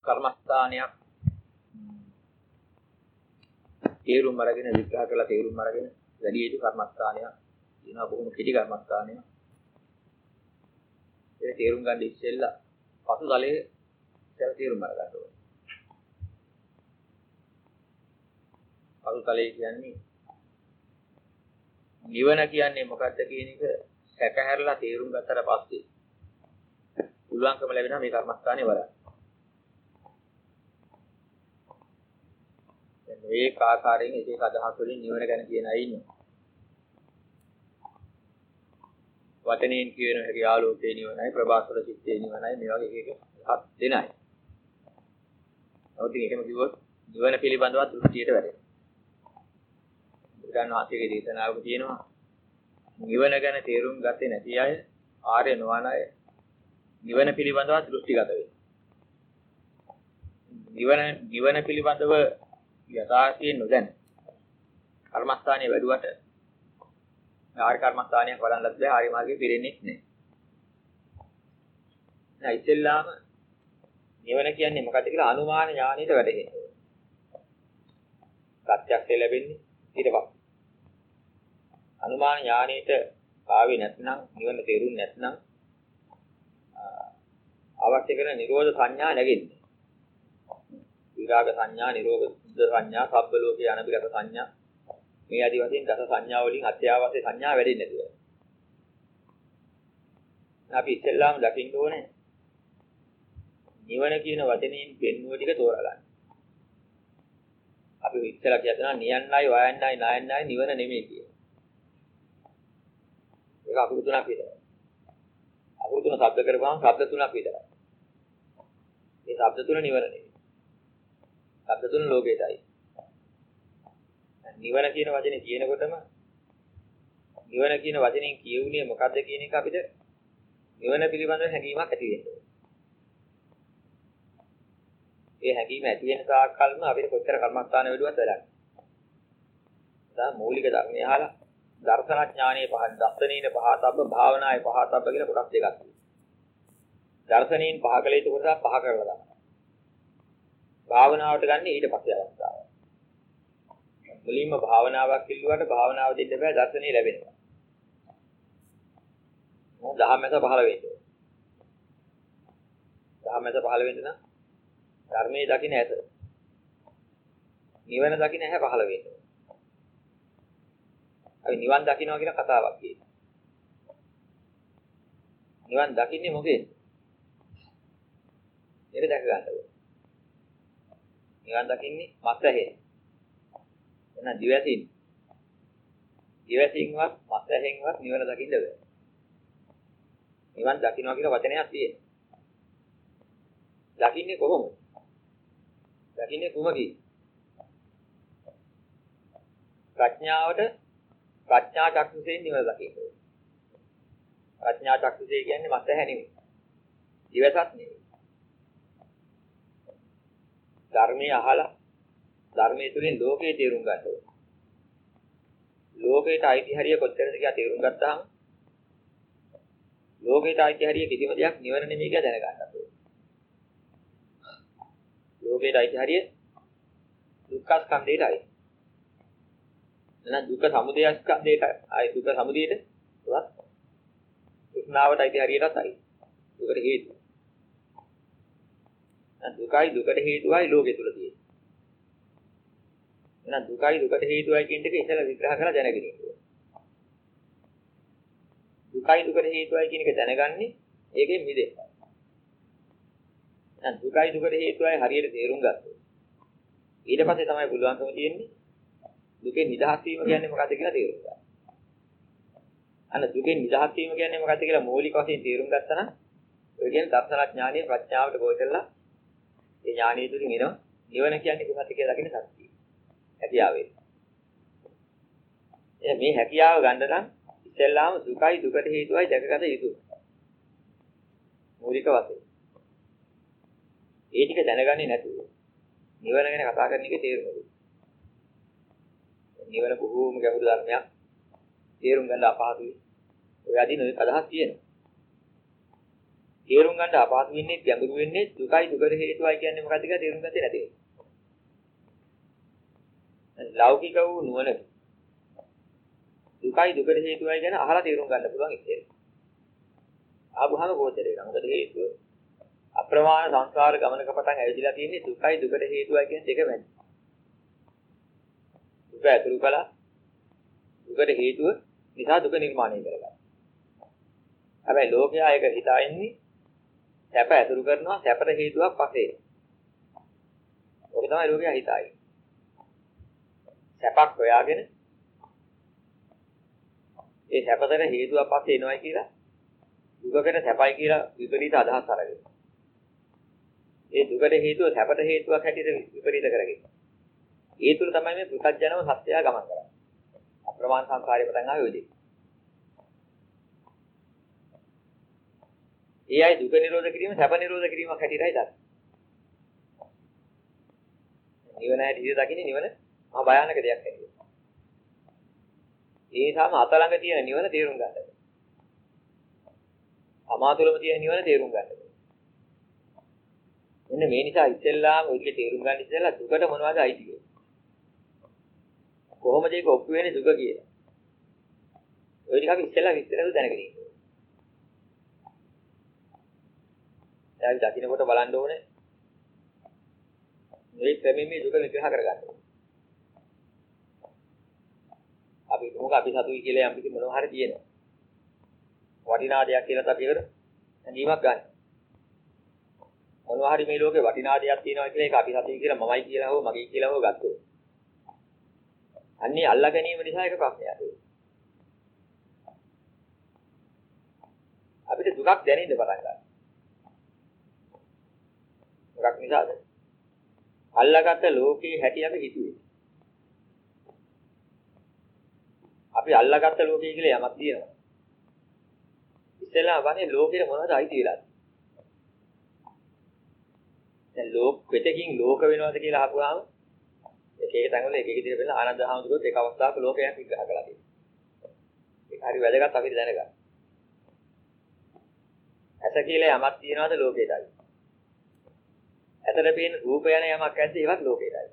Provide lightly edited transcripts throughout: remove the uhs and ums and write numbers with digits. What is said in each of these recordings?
කර්මස්ථානයක් තේරුම් අරගෙන විග්‍රහ කරලා තේරුම් අරගෙන වැඩි යුතු කර්මස්ථානයක් කියනවා බොහොම කිටි කර්මස්ථානයක්. ඒ තේරුම් ගන්න ඉස්සෙල්ලා පසු තලයේ තේරුම් අරගන්න ඕනේ. පසු තලයේ කියන්නේ නිවන කියන්නේ මොකක්ද කියන එක සැකහැරලා තේරුම් ගත්තට පස්සේ පුළුවන්කම ලැබෙනවා මේ කර්මස්ථානේ වරක්. මේ ආකාරයෙන් එක එක අදහස් වලින් නිවන ගැන කියන අය ඉන්නවා. වචනයෙන් කියන හැකි ආලෝකේ නිවනයි ප්‍රභාස්වර චිත්තේ නිවනයි මේ වගේ එක හත් දෙනයි. නමුත් එකම කිව්වොත් නිවන පිළිබඳව දෘෂ්ටියට වැටෙනවා. බුදුන් වහන්සේගේ දේශනාවක තියෙනවා නිවන ගැන තේරුම් ගත්තේ නැති අය ආර්ය නොවන අය නිවන පිළිබඳව දෘෂ්ටිගත වෙනවා. නිවන පිළිබඳව යථාර්ථයෙන් නොදැන කර්මස්ථානයේ වැඩුවට ආර්ය කර්මස්ථානයක් වඩන්නත් බෑ ආර්ය මාර්ගයේ පිරෙන්නේ නැහැ. දැන් ඉතින්ලාම නිවන කියන්නේ මොකක්ද කියලා අනුමාන ඥානෙට වැටෙන්නේ. ප්‍රත්‍යක්ෂය ලැබෙන්නේ ඊට පස්සේ. අනුමාන ඥානෙට ආවේ නැත්නම් නිවන තේරුම් නැත්නම් අවශ්‍ය කරන නිරෝධ සංඥා නැගෙන්නේ. විරාග සංඥා, නිරෝධ සංඥා, සබ්බ ලෝකේ අනබිරක සංඥා මේ ආදි වශයෙන් දස සංඥා වලින් අත්‍යවශ්‍ය සංඥා වැඩෙන්නේ නැතුව. අපි ඉස්සෙල්ලාම දකින්න ඕනේ නිවන කියන වචනයෙන් පෙන්වුව ටික තෝරගන්න. අපි ඉස්සෙල්ලා කියනවා නියන්නයි, වයන්නයි, නායන්නයි නිවන නෙමෙයි කියලා. ඒක අකුරු තුනක් විතරයි. අකුරු තුන ශබ්ද කරපුවාම ශබ්ද තුනක් විතරයි. මේ ශබ්ද තුන නිවන නෙමෙයි. ශබ්ද තුන ලෝකයටයි. නිවන කියන වචනේ කියනකොටම නිවන කියන වචنين කියුනේ මොකද්ද කියන එක අපිට නිවන පිළිබඳව හැඟීමක් ඇති වෙනවා. ඒ හැඟීම ඇති වෙන තාක්කල්ම අපිට කොච්චර කර්මස්ථාන වේදුවත් වැඩක්. දැන් මූලික ධර්මය අහලා දර්ශනඥානයේ පහ දර්ශනීන පහතබ්බ භාවනායේ පහතබ්බ කියලා කොටස් දෙකක් තියෙනවා. දර්ශනීන් පහ කළ යුතු කොටස පහ කරලා දාන්න. භාවනාවට ගන්න ඊට පස්සේ අවස්ථාව. මුලින්ම භාවනාවක් පිළිවෙලට භාවනාව දෙන්න බෑ දර්ශනේ ලැබෙනවා. මොකද දහමැස පහළ වෙන්නේ. දහමැස පහළ වෙන්න නම් ධර්මයේ දකින්න ඇත. නිවන දකින්න ඇහැ පහළ වෙන්නේ. අපි නිවන් දකින්නවා කියන කතාවක් කියනවා. නිවන් දකින්නේ මොකේද? ඒක දැක ගන්න ඕනේ. නිවන් දකින්නේ මත් ඇහෙන්. එහෙනම් දිවැසින්. දිවැසින්වත් මත් ඇහෙන්වත් නිවන දකින්න බෑ. නිවන් දකින්නවා කියන වචනයක් තියෙනවා. දකින්නේ කොහොමද? දකින්නේ කුමකින්? ප්‍රඥාවට ප්‍රඥා චක්ෂුසෙන් නිවන දකින්න ඕනේ. ප්‍රඥා චක්ෂුසය කියන්නේ මත් ඇහැ නෙමෙයි. දිවසත් නෙමෙයි. ධර්මයේ අහලා ධර්මයේ තුලින් ලෝකේ තේරුම් ගන්න ඕනේ. ලෝකේට අයිති හරිය කොච්චරද කියලා තේරුම් ගත්තාම ලෝකේට අයිති හරිය කිසිම දෙයක් නිවන නෙමෙයි කියලා දැනගන්න ඕනේ. ලෝකේට අයිති හරිය දුක්ඛ ස්කන්ධයටයි. එහෙනම් දුක්ඛ සමුදය ස්කන්ධයට ආයි දුක්ඛ සමුදයට තෘෂ්ණාවට අයිති හරියටත් අයි. දුකට හේතුව. දුකයි දුකට හේතුවයි ලෝකෙ තුල තියෙන්නේ. එහෙනම් දුකයි දුකට හේතුවයි කියන එක ඉතල විග්‍රහ කරලා දැනගෙන ඉන්න ඕනේ. දුකයි දුකට හේතුවයි කියන එක දැනගන්නේ ඒකෙන් මිදෙන්න. එහෙනම් දුකයි දුකට හේතුවයි හරියට තේරුම් ගත්තොත් ඊට පස්සේ තමයි පුළුවන්කම තියෙන්නේ දුකෙන් නිදහස් වීම කියන්නේ මොකක්ද කියලා තේරුම් ගන්න. අන්න දුකෙන් නිදහස් වීම කියන්නේ මොකක්ද කියලා මූලික වශයෙන් තේරුම් ගත්තා නම් ඔය කියන්නේ දර්ශනඥානීය ප්‍රඥාවට ගොඩටලා ඒ ඥානීය තුලින් එනවා නිවන කියන්නේ කොහොමද කියලා දකින්න සත්‍යය. හැකියාවේ. මේ හැකියාව ගන්න නම් ඉස්සෙල්ලාම දුකයි දුකට හේතුවයි දැකගත යුතුයි. මූලික වශයෙන්. ඒ ටික දැනගන්නේ නැතුව නිවන ගැන කතා කරන එකේ තේරුම මොකද? නිවන බොහෝම ගැඹුරු ධර්මයක්. තේරුම් ගන්න අපහසුයි. ඔය අදින ඔය අදහස් තියෙනවා. තේරුම් ගන්න අපහසු වෙන්නේ ගැඹුරු වෙන්නේ දුකයි දුකට හේතුවයි කියන්නේ මොකක්ද කියලා තේරුම් ගත්තේ නැති වෙන්නේ. ලෞකික වූ නුවණ දුකයි දුකට හේතුවයි ගැන අහලා තේරුම් ගන්න පුළුවන් ඉතින්. ආවහම ගෝචරේ වෙනවා. මොකද හේතුව අප්‍රමාණ සංස්කාර ගමනක පටන් ඇවිදලා තියෙන්නේ දුකයි දුකට හේතුවයි කියන දෙක මැද. දුක ඇතුළු කළා දුකට හේතුව නිසා දුක නිර්මාණය කරගන්නවා. හැබැයි ලෝකයා ඒක හිතා ඉන්නේ සැප ඇතුළු කරනවා සැපට හේතුවක් පස්සේ. ඔක තමයි ලෝකයා හිතා ඉන්නේ. සැපක් හොයාගෙන ඒ සැපතර හේතුවක් පස්සේ එනවයි කියලා දුකකට සැපයි කියලා විපරීත අදහස් අරගෙන. ඒ දුකට හේතුව සැපට හේතුවක් හැටියට විපරීත කරගෙන. ඒ තුල තමයි මේ පු탁ජනව සත්‍යය ගමන් කරන්නේ. අප්‍රමාණ සංකාරය පටන් ආවේ ඔය දෙක. ඒ අය දුක නිරෝධ කිරීම සැප නිරෝධ කිරීමක් හැටියටයි දන්නේ. නිවන හැටියට දකින්නේ නිවන මහා භයානක දෙයක් හැටියට. ඒ නිසාම අත ළඟ තියෙන නිවන තේරුම් ගන්න ඕනේ. අමාතුලම තියෙන නිවන තේරුම් ගන්න ඕනේ. මෙන්න මේ නිසා ඉස්සෙල්ලාම ඔයක තේරුම් ගන්න ඉස්සෙල්ලා දුකට මොනවද අයිති වෙන්නේ? කොහොමද ඒක ඔප්පු වෙන්නේ දුක කියලා? ඔය ටික අපි ඉස්සෙල්ලා විස්තරව දැනගෙන ඉන්න ඕනේ. දැන් දකින්නකොට බලන්න ඕනේ. මේ ක්‍රමෙන් මේ දුක විග්‍රහ කරගන්න ඕනේ. අපි මොකක් අපි සතුයි කියලා යම් කිසි මොනවා හරි තියෙනවා. වටිනා දෙයක් කියලා අපි ඒකට නැගීමක් ගන්න. මොනවා හරි මේ ලෝකේ වටිනා දෙයක් තියෙනවා කියලා ඒක අපි සතුයි කියලා මමයි කියලා හෝ මගේ කියලා හෝ ගත්තොත්. අන්නේ අල්ලා ගැනීම නිසා ඒක ප්‍රශ්නයක්. අපිට දුකක් දැනෙන්න පටන් ගන්නවා. මොකක් නිසාද? අල්ලාගත්ත ලෝකේ හැටි අපි හිතුවේ. අපි අල්ලාගත්ත ලෝකය කියලා යමක් තියෙනවා. ඉස්සෙල්ලා වගේ ලෝකෙට මොනවද අයිති වෙලාද? දැන් පිටකින් ලෝක වෙනවද කියලා අහපුවාම එක එක තැන්වල එක එක විදිහට වෙන ආනන්ද හාමුදුරුවෝ එක අවස්ථාවක ලෝකයක් විග්‍රහ කළා කියලා. ඒක හරි වැදගත් අපිට දැනගන්න. ඇස කියලා යමක් තියෙනවද ලෝකෙටයි? ඇතට පේන රූප යන යමක් ඇද්ද ඒවත් ලෝකෙටයි.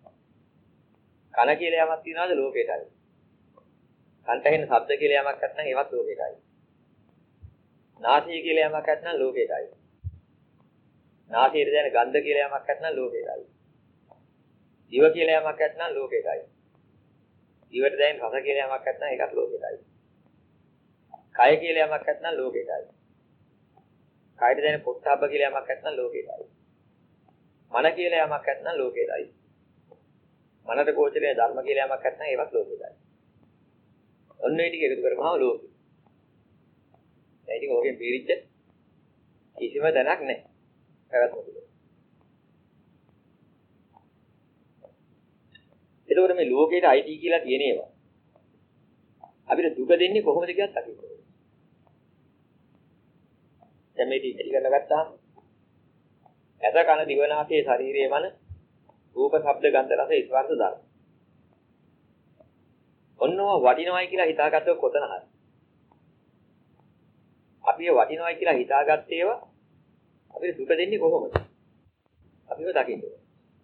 කන කියලා යමක් තියෙනවද ලෝකෙටයි? කන්ට හෙන ශබ්ද කියලා යමක් නැත්නම් ඒවත් ලෝකෙටයි. නාසය කියලා යමක් නැත්නම් ලෝකෙටයි. නාසයට දැනෙන ගන්ධ කියලා යමක් නැත්නම් ලෝකෙටයි. දිව කියලා යමක් නැත්නම් ලෝකෙටයි. දිවට දැනෙන රස කියලා යමක් නැත්නම් ඒකත් ලෝකෙටයි. කය කියලා යමක් නැත්නම් ලෝකෙටයි. කයට දැනෙන පොට්ටබ්බ කියලා යමක් නැත්නම් ලෝකෙටයි. මන කියලා යමක් නැත්නම් ලෝකෙටයි. මනට ගෝචරයේ ධර්ම කියලා යමක් නැත්නම් ඒවත් ලෝකෙටයි. ඔන්න ඒ ටික එකතු කරපුවම ලෝකෙ. ඒ ටික ඕකෙන් පිරිච්ච කිසිම දැනක් නැහැ. පැවැත්ම තුළ. ඒකෝර මේ ලෝකේට අයිති කියලා තියෙන ඒවා. අපිට දුක දෙන්නේ කොහොමද කියලාත් අපි කියනවා. දැන් මේ ටික කරලා ගත්තාම ඇස කන දිව නාසය ශරීරය මන රූප ශබ්ද ගන්ධ රස ස්පර්ශ ධර්ම. ඔන්නෝ වටිනවයි කියලා හිතාගත්තොත් කොතන හරි. අපි ඒ වටිනවයි කියලා හිතාගත්ත ඒවා අපිට දුක දෙන්නේ කොහොමද? අපිව දකින්න ඕනේ.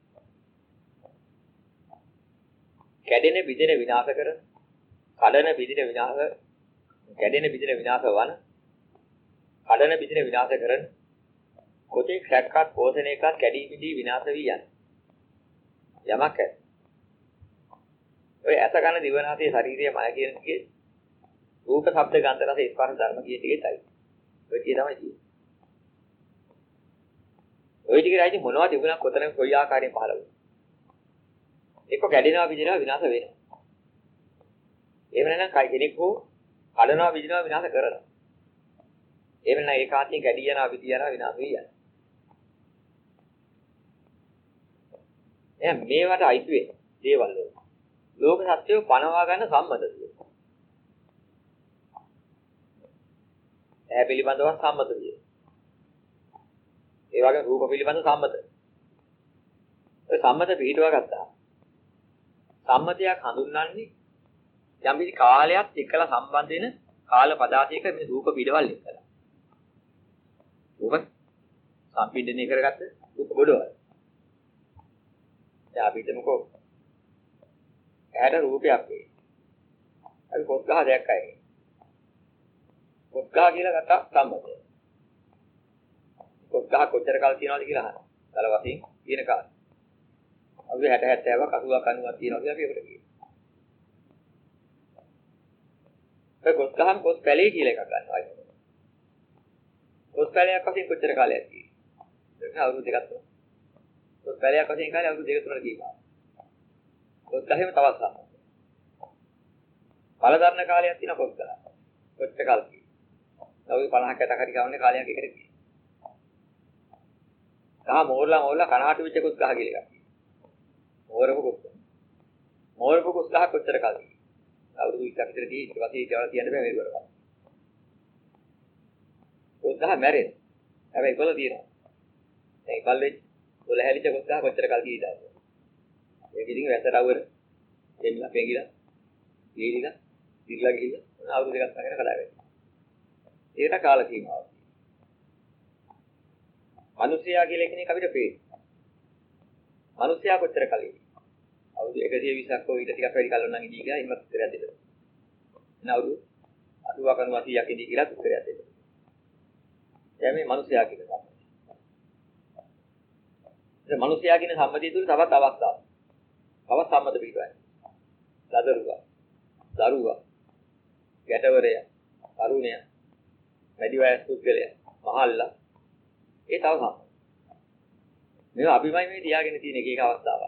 කැඩෙන බිඳෙන විනාශ කර, කඩන බිඳෙන විනාශ, කැඩෙන බිඳෙන විනාශ වන, කඩන බිඳෙන විනාශ කරන, කොටේ ක්ෂක්කත් පෝෂණයකත් කැඩී බිඳී විනාශ වී යන. යමක් ඇත. ඔය ඇස කන දිව නාසය ශරීරය මන කියන එකේ රූප ශබ්ද ගන්ධ රස ස්පර්ශ ධර්ම කියන ටිකයි. ඔය ටික තමයි තියෙන්නේ. ඔය ටිකේ රයිටි මොනවද තිබුණා කොතන කොයි ආකාරයෙන් පහළ වුණා. එක්ක කැඩෙනවා විදිනවා විනාශ වෙනවා. එහෙම නැත්නම් කයි කෙනෙක් හෝ කඩනවා විදිනවා විනාශ කරනවා. එහෙම නැත්නම් ඒකාන්තයෙන් කැඩී යනවා විදි යනවා විනාශ වෙයි යනවා. එහෙනම් මේවට අයිති වෙන දේවල් වල ලෝක සත්‍යය පනවා ගන්න සම්මතද? ඇහැ පිළිබඳව සම්මතද? ඒ වගේ රූප පිළිබඳව සම්මත. ඒ සම්මත පිළිටුවා ගත්තා. සම්මතයක් හඳුන්වන්නේ යම් කිසි කාලයක් එක්කලා සම්බන්ධ වෙන කාල පදාසයක මේ රූප පිළිවල් එක්කලා. ඕක සම්පීඩනය කරගත්ත දුක බොඩවල්. දැන් අපි හිතමුකෝ ඇහැට රූපයක් වේ. අපි පොත් ගහ දැක්කයි. පොත් ගහ කියලා ගත්තා සම්මතය. පොත් ගහ කොච්චර කාල තියනවද කියලා අහනවා. කල වශයෙන් කියන කාලේ. අවුරුදු 60 70ක් 80ක් 90ක් තියනවා කියලා අපි ඒකට කියනවා. ඒ පොත් ගහම පොත් පැලේ කියලා එකක් ගන්නවා. පොත් පැලයක් වශයෙන් කොච්චර කාලයක් තියෙන්නේ? ඒක අවුරුදු දෙකක් තුනක්. පොත් පැලයක් වශයෙන් කාලේ අවුරුදු දෙක තුනක් ගියා. පොත් ගහෙම තවත් සම්මත. පළදරන කාලයක් තියෙන පොත් ගහ. කොච්චර කාලද? අවුරුදු 50ක් 60ක් හරි ගානේ කාලයක් එකට ගියා. ගහ මෝරලා කනහට වෙච්ච පොත් ගහ කියලා එකක්. මෝරපු පොත්. මෝරපු පොත් ගහ කොච්චර කාලද? අවුරුදු 20ක් විතර දී ඊට පස්සේ ඒකවල කියන්න බෑ මේක කරපන්. පොත් ගහ මැරෙන. හැබැයි කොළ තියෙනවා. දැන් කල්ලේ කොළ හැලිච්ච පොත් ගහ කොච්චර කාල ගියද? ඒක ඉතින් වැසට අවුර දෙන්න පෙඟිලා ගිහිලා ඉර්ලා ගිහිල්ලා අවුරුදු දෙකක් ළඟට කඩා වැටෙනවා. ඒකට කාල සීමාවක්. මිනිසයා කියලා කෙනෙක් අපිට පේනවා. මිනිසයා කොච්චර කලින්? අවුරුදු 120ක් හෝ ඊට ටිකක් වැඩි කල් වුණා නම් ඉඳී ගියා ඉන්නත් උත්තරයක් දෙන්න. එන අවුරුදු 80ක් 90ක් ඉඳී කියලා උත්තරයක් දෙන්න. දැන් මේ මිනිසයා කියන සම්මතිය. ඒ මිනිසයා කියන සම්මතිය තුල තවත් අවස්ථාවක්. තවත් සම්මත පිටවයි. දරුවා, ගැටවරය, තරුණය, වැඩි වයස් පුද්ගලයා, මහල්ලා ඒ තව සම්මත. මේවා අපිමයි මේ තියාගෙන තියෙන එක අවස්ථාවක්.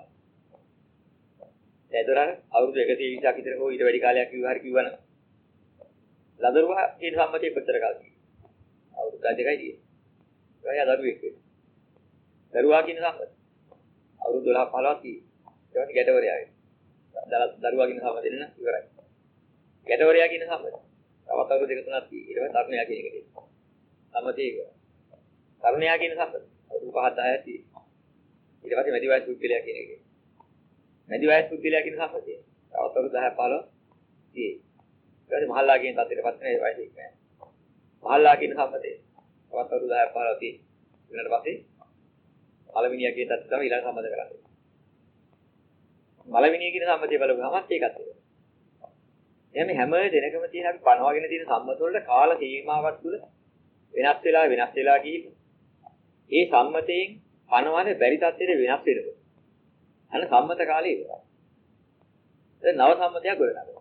ඒතරම් අවුරුදු 120ක් විතර හෝ ඊට වැඩි කාලයක් කිව්වනම් ලදරුවා කියන සම්මතිය කොච්චර කාලද? අවුරුදු 2යි තියෙන්නේ. ඒවා දරුවෙක් වෙනවා. දරුවා කියන සම්මතිය අවුරුදු 12 15ක් තියෙන්නේ. ඒවත් ගැටවරයා වෙනවා. දරුවා කියන සම්මතිය නෙන ඉවරයි. ගැටවරයා කියන සම්මතිය. තවත් අවුරුදු 2 3ක් තියෙන්නේ. ඊට පස්සේ තරුණයා කියන එක තියෙනවා. සම්මතිය ඒක. තරුණයා කියන සම්මතිය අවුරුදු 5 10ක් තියෙනවා. ඊට පස්සේ මැදි වයස් පුද්ගලයා කියන එක. මැදි වයස් පුද්ගලයා කියන සම්මතිය. තවත් අවුරුදු 10 15 තියෙන්නේ. ඊට පස්සේ මහල්ලා කියන තත්ත්වයටපත් වෙන ඒ වයස ඉක්මන. මහල්ලා කියන සම්මතිය. තවත් අවුරුදු 10 15 තියෙන්නේ. ඊට පස්සේ මලමිනියා කියන තත්ත්වය තමයි ඊළඟ සම්මත කරන්නේ. මලමිනිය කියන සම්මතිය බලපුවාමත් ඒකත් ඒක. එහෙනම් හැම දෙනකම තියෙන අපි පනවගෙන තියෙන සම්මත වලට කාල සීමාවක් තුල වෙනස් වෙලා ගිහින් ඒ සම්මතයෙන් පනවන්නේ බැරි තත්ත්වෙට වෙනස් වෙනවා. අන්න සම්මත කාලේ ඉවරයි. දැන් නව සම්මතයක් ගොඩනගනවා.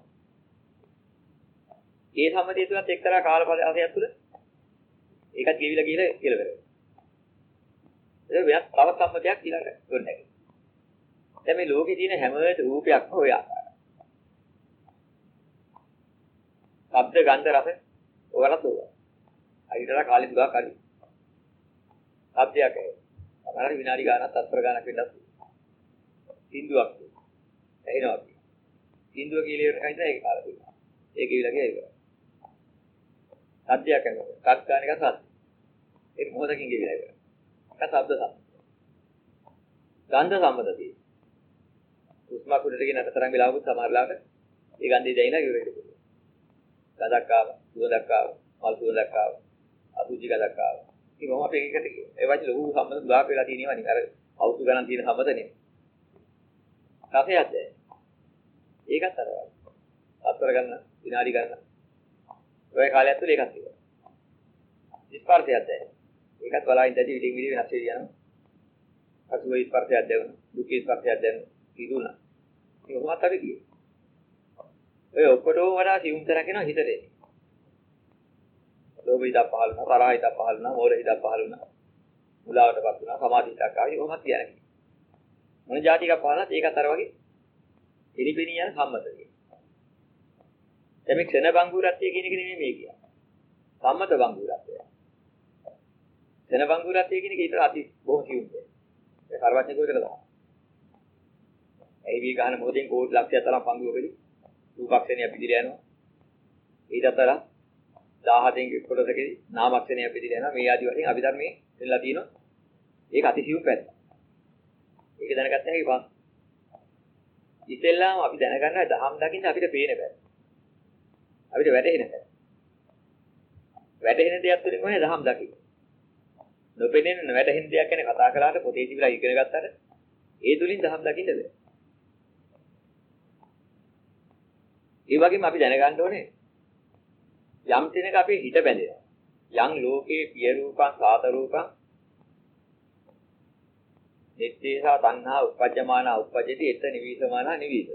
ඒ සම්මතිය තුලත් එක්තරා කාලපරිහාසයක් තුල ඒකත් ගෙවිලා ගිහලා කියලා වෙනවා. ඒක වෙනස් තව සම්මතයක් ඊළඟ ගොඩනගනවා. දැන් මේ ලෝකේ තියෙන හැම රූපයක්ම ඔය ආකාරයි. ශබ්ද ගන්ධ රස ඔයගලත් ඕවා. අයිතලා කාලේ දුරක් හරි. ශබ්දයක් ඇහෙයි. අපහාර විනාඩි ගානක් තත්පර ගානක් වෙන්නත් සින්දුවක් ඇහෙනවා. සින්දුව කියලා එකයි ඒක කාලේ දුන්නා. ඒක ඊළඟ ඒක. ශබ්දයක් ඇහෙනවා. කත් ගාන එක සද්ද. ඒක මොහොතකින් ගෙවිලා ඉවරයි. ඒක ශබ්ද සම්මත. ගන්ධ සම්මතදී උස්මක් උඩට ගෙන අතරම් වෙලාවකුත් සමහරලාට ඒ ගන්ධය දැයිලා ඉවර වෙනවා. ගඳක් ආවා, සුවඳක් ආවා, මල් සුවඳක් ආවා, අසුචි ගඳක් ආවා. ඉතින් මොහොම අපේ එකට කියනවා. ඒ වගේ ලොකු සම්මත ගාක් වෙලා තියෙනවා නේ. අර අවුරුදු ගණන් තියෙන සම්මත නෙමෙයි. රසයක්ද? ඒකත් අර වගේ. අතර ගන්න, විනාඩි ගන්න. ඔය කාලයක් තුල ඒකත් තිබුණා. ස්පර්ශයක්ද? ඒකත් බලයින් දැටි විදිහින් විදිහ වෙනස් වෙලා යනවා. අසුවේ ස්පර්ශයක් දැනුණා, දුකේ ස්පර්ශයක් දැනුණා. ඉදුණා. ඒක කොහොමද අපි කියේ? ඔය ඔක්කොටම වඩා සියුම් තරක් වෙනවා හිතේ. ලෝභ හිත පහළ වුණා, තරහ හිත පහළ වුණා, මෝහ හිත පහළ වුණා. මුලාවටපත් වුණා, සමාධි හිතක් ආවි කොහොමද කියන්නේ? මොන જાතික පහළත් ඒකත් අර වගේ එලිපෙණිය යන සම්මතය. එමෙ ක්ෂණ බංගුරත්වය කියන එක නෙමෙයි මේ කියන්නේ. සම්මත බංගුරත්වය. ක්ෂණ බංගුරත්වය කියන එක ඊට අති බොහොම සියුම් දෙයක්. ඒ සර්වඥකෝ විතර තමයි. ඒ වී ගන්න මොහොතෙන් කෝටි ලක්ෂයක් තරම් පංගුවකදී රූපක්ෂණය පිළිලා යනවා. ඊට අතර 17න් කොටසකදී නාමක්ෂණය පිළිලා යනවා. මේ ආදි වශයෙන් අභිධර්මයේ දෙන්නලා තියෙනවා. ඒක අතිසියුම් පැත්ත. ඒක දැනගත්ත හැකි පස්. ඉතින්ලාම අපි දැනගන්නවා දහම් දකින්න අපිට පේන බෑ. අපිට වැටහෙන බෑ. වැටහෙන දෙයක් තුලින් මොනේ දහම් දකින්න. නොපෙනෙන නොවැටහෙන දෙයක් ගැන කතා කළාට පොතේ තිබිලා ඉගෙන ගත්තට ඒ තුලින් දහම් දකින්න බෑ. ඒ වගේම අපි දැනගන්න ඕනේ යම් තැනක අපේ හිත බැඳෙනවා. යම් ලෝකේ පිය රූපං සාත රූපං නිත්තේසා තණ්හා උපජ්ජමානා උපජ්ජති එත නිවිසමානා නිවිස.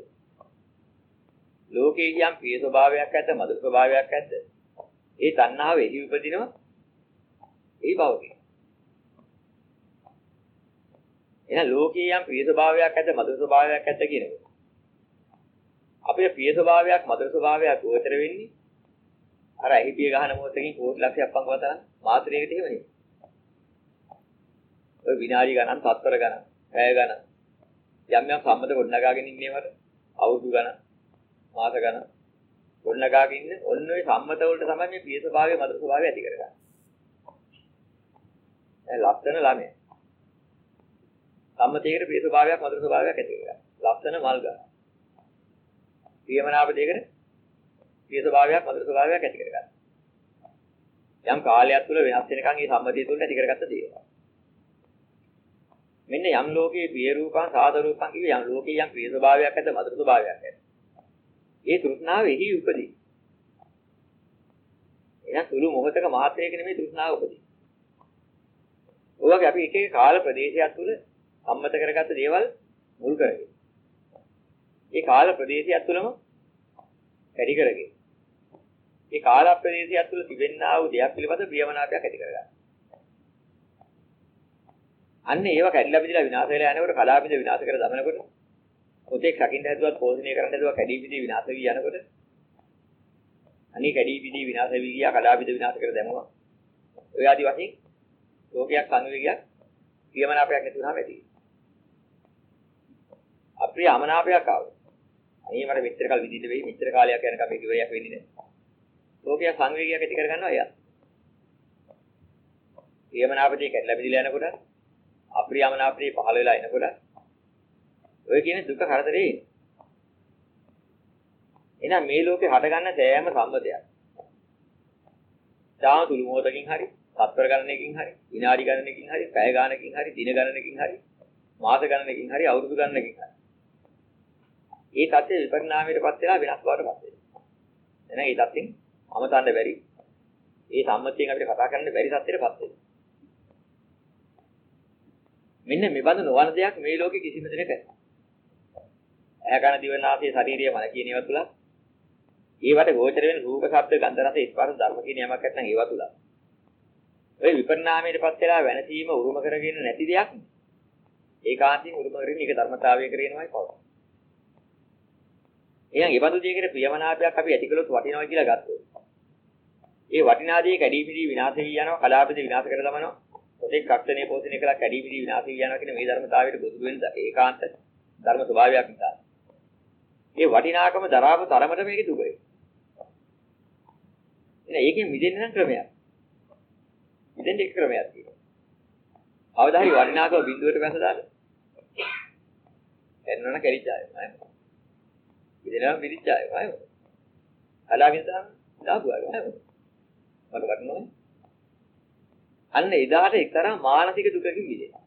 ලෝකේ කියම් ප්‍රිය ස්වභාවයක් ඇද්ද මధుර ස්වභාවයක් ඇද්ද? ඒ තණ්හාව එහි උපදිනවා. ඒ භවකේ. එහෙනම් ලෝකේ යම් ප්‍රිය ස්වභාවයක් ඇද්ද මధుර ස්වභාවයක් ඇද්ද කියනකොට අපේ ප්‍රිය ස්වභාවයක් මధుර ස්වභාවයක් ගෝචර වෙන්නේ අර ඇහිපිය ගහන මොහොතකින් කෝටි ලක්ෂයක් පංගවතන මාත්‍රයකට එහෙම නෙමෙයි. ඔය විනාඩි ගණන්, තත්පර ගණන්, පැය ගණන් යම් යම් සම්මත ගොඩනගාගෙන ඉන්නේවට අවුරුදු ගණන්, මාස ගණන් ගොඩනගාගෙන ඉන්න ඔන්න ඔය සම්මත වලට තමයි මේ ප්‍රිය ස්වභාවය, මధుර ස්වභාවය ඇති කරගන්නේ. දැන් ලක්ෂණ ළමයි. සම්මතයකට ප්‍රිය ස්වභාවයක්, මధుර ස්වභාවයක් ඇති කරගන්න. ලක්ෂණ මල් ගන්න. ප්‍රියමනාප දෙයකට ප්‍රිය ස්වභාවයක්, මధుර ස්වභාවයක් ඇති කරගන්න. යම් කාලයක් තුළ වෙනස් වෙනකන් මේ සම්මතිය තුළ ඇති කරගත්ත දේවල්. මෙන්න යම් ලෝකයේ ප්‍රිය රූපං සාද රූපං කිව්වේ යම් ලෝකයේ යම් ප්‍රිය ස්වභාවයක් ඇද්ද මధుර ස්වභාවයක් ඇද්ද. ඒ තෘෂ්ණාව එහි උපදී. එහෙනම් සුළු මොහොතක මාත්‍රයක නෙමෙයි තෘෂ්ණාව උපදී. ඔයගේ අපි එක එක කාල ප්‍රදේශයක් තුළ සම්මත කරගත්ත දේවල් මුල් කරගෙන. ඒ කාල ප්‍රදේශයක් තුළම වැඩි කරගෙන. ඒ කාල ප්‍රදේශයක් තුළ තිබෙනා වූ දෙයක් පිළිබඳ ප්‍රියමනාපයක් ඇති කරගන්න. අන්න ඒව කැඩිලා බිඳලා විනාශ වෙලා යනකොට කලාපින්ද විනාශ කර දමනකොට පොතේ රකින්න හැදුවත් පෝෂණය කරන්න හැදුවා කැඩී බිඳී විනාශ වී යනකොට අනේ කැඩී බිඳී විනාශ වී ගියා කලාපින්ද විනාශ කර දැමුවා. ඔය ආදි වශයෙන් ලෝකයක් සංවේගයක් ප්‍රියමනාපයක් නැති වුණාම ඇති. අප්‍රිය අමනාපයක් ආවොත් අනේ මට මෙච්චර කාල විඳින්න වෙයි මෙච්චර කාලයක් යනකම් මේක ඉවරයක් වෙන්නේ නැහැ. ලෝකයක් සංවේගයක් ඇති කරගන්නවා එයා. ප්‍රියමනාපදී කැඩලා බිඳලා යනකොට අප්‍රියමනාපදී පහළ වෙලා එනකොට ඔය කියන දුක කරදරේ. එහෙනම් මේ ලෝකේ හටගන්න සෑම සම්මතයක්. තාම තුළු මොහොතකින් හරි, තත්පර ගණනකින් හරි, විනාඩි ගණනකින් හරි, පැය ගණනකින් හරි, දින ගණනකින් හරි, මාස ගණනකින් හරි, අවුරුදු ගණනකින් හරි. ඒ තත්ත්වය විපරිණාමයටපත් වෙලා වෙනස් බවටපත් වෙනවා. එහෙනම් ඒ තත්ත්වෙන් අමතන්න බැරි. ඒ සම්මතියෙන් අපිට කතා කරන්න බැරි තත්ත්වයටපත් වෙනවා. මෙන්න මේ බඳු නොවන දෙයක් මේ ලෝකේ කිසිම දෙයක නැහැ. ඇහැ කන දිව නාසය ශරීරය මන කියන ඒවා තුල ඒවට ගෝචර වෙන රූප ශබ්ද ගන්ධ රස ස්පර්ශ ධර්ම කියන යමක් නැත්නම් ඒවා තුල ඔය විපරිණාමයටපත් වෙලා වෙනසීම උරුම කරගෙන නැති දෙයක් ඒකාන්තයෙන් උරුම කරගෙන ඒක ධර්මතාවය කරගෙනමයි පවතින්නේ. එහෙනම් ඒ බඳු දෙයකට ප්‍රියමනාපයක් අපි ඇති කළොත් වටිනවා කියලා ගත්තොත් ඒ වටිනාදී කැඩී බිඳී විනාශ වී යනවා කලාපදී විනාශ කර දමනවා ඔතේ කක්ෂණේ පෝෂණය කළා කැඩී බිඳී විනාශ වී යනවා කියන මේ ධර්මතාවයට බුදු වෙන ඒකාන්ත ධර්ම ස්වභාවයක් නිසා ඒ වටිනාකම දරාපු තරමට මේකේ දුකයි. එහෙනම් ඒකෙන් මිදෙන්න නම් ක්‍රමයක්. මිදෙන්න එක ක්‍රමයක් තියෙනවා. අවදාහරි වටිනාකම බිඳුවට වැස දාන්න. එන්නන කැරිච්චාය. මිදෙනවා මිදිච්චාය. කලාවින් දාන්න දාපුවා. මට වටනවා. අන්න එදාට එක්තරා මානසික දුකකින් මිදෙනවා.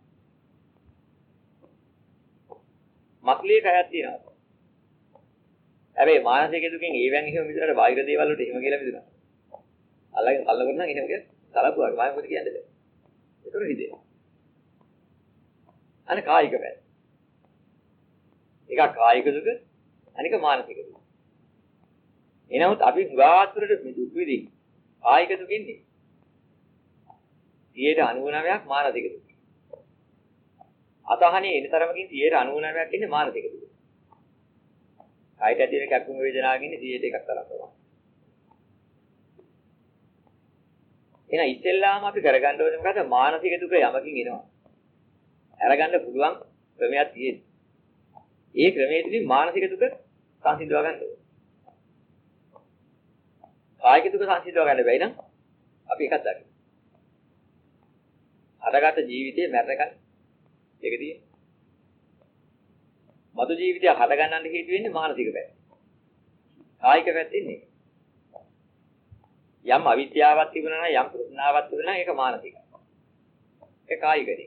මක්ලියේ කයක් තියෙනවා. හැබැයි මානසික දුකෙන් ඒවෙන් එහෙම මිදුණාට බාහිර දේවල් වලට එහෙම කියලා මිදුණා. අල්ලගෙන අල්ලගොත් නම් එහෙම කියලා සලකුවා. මම මොකද කියන්නේ? ඒතර හිතේ. අනේ කායික බෑ. එකක් කායික දුක අනික මානසික දුක. එනමුත් අපි ගාතුරට මේ දුක් විඳින් කායික දුකින්නේ 99% මානසික දුක. අතහනේ එන තරමකින් 99%ක් ඉන්නේ මානසික දුක. කායික ඇති වෙන කැක්කුම වේදනාවකින් ඉන්නේ 100ට එකක් තරම් තමයි. එහෙනම් ඉස්සෙල්ලාම අපි කරගන්න ඕනේ මොකද මානසික දුක යමකින් එනවා. අරගන්න පුළුවන් ක්‍රමයක් තියෙනවා. ඒ ක්‍රමයේදී මානසික දුක සංසිඳව ගන්න ඕනේ. කායික දුක සංසිඳව ගන්න බැයි නම් අපි එකක් දකිමු. අරගත ජීවිතේ මැරෙනකන් ඒක තියෙන්නේ. මතු ජීවිතය හට ගන්නන්න හේතු වෙන්නේ මානසික පැත්ත. කායික පැත්තෙන් නෙවෙයි. යම් අවිද්‍යාවක් තිබුණා නම් යම් ප්‍රඥාවක් තිබුණා නම් ඒක මානසිකයි. ඒ කායිකදී.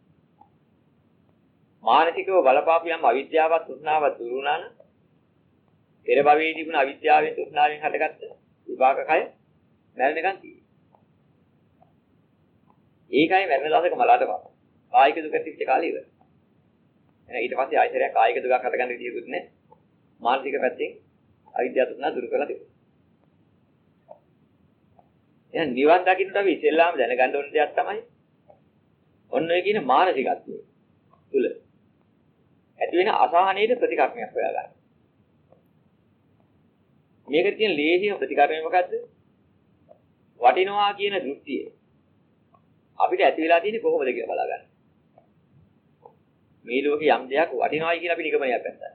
මානසිකව බලපාපු යම් අවිද්‍යාවක් තෘෂ්ණාවක් දුරු වුණා නම් පෙර භවයේ තිබුණ අවිද්‍යාවෙන් තෘෂ්ණාවෙන් හටගත්ත විපාක කය මැරෙනකන් තියෙනවා. ඒකයි මැරෙන දවසක මලාට පාන. කායික දුක තිබ්බ කාලේ ඉවර. එහෙනම් ඊට පස්සේ ආයතරයක් කායික දුකක් හටගන්න විදියකුත් නැහැ. මානසික පැත්තෙන් අවිද්‍යාව තෘෂ්ණා දුරු කරලා තිබුණා. එහෙනම් නිවන් දකින්නට අපි ඉස්සෙල්ලාම දැනගන්න ඕන දෙයක් තමයි ඔන්න ඔය කියන මානසිකත්වය තුල ඇති වෙන අසහනයේ ප්‍රතිකර්මයක් හොයාගන්න. මේකට තියෙන ලේසිම ප්‍රතිකර්මය මොකද්ද? වටිනවා කියන දෘෂ්ටිය අපිට ඇති වෙලා තියෙන්නේ කොහොමද කියලා බලාගන්න. මේ ලෝකේ යම් දෙයක් වටිනවායි කියලා අපි නිගමනයක් ගන්නවා.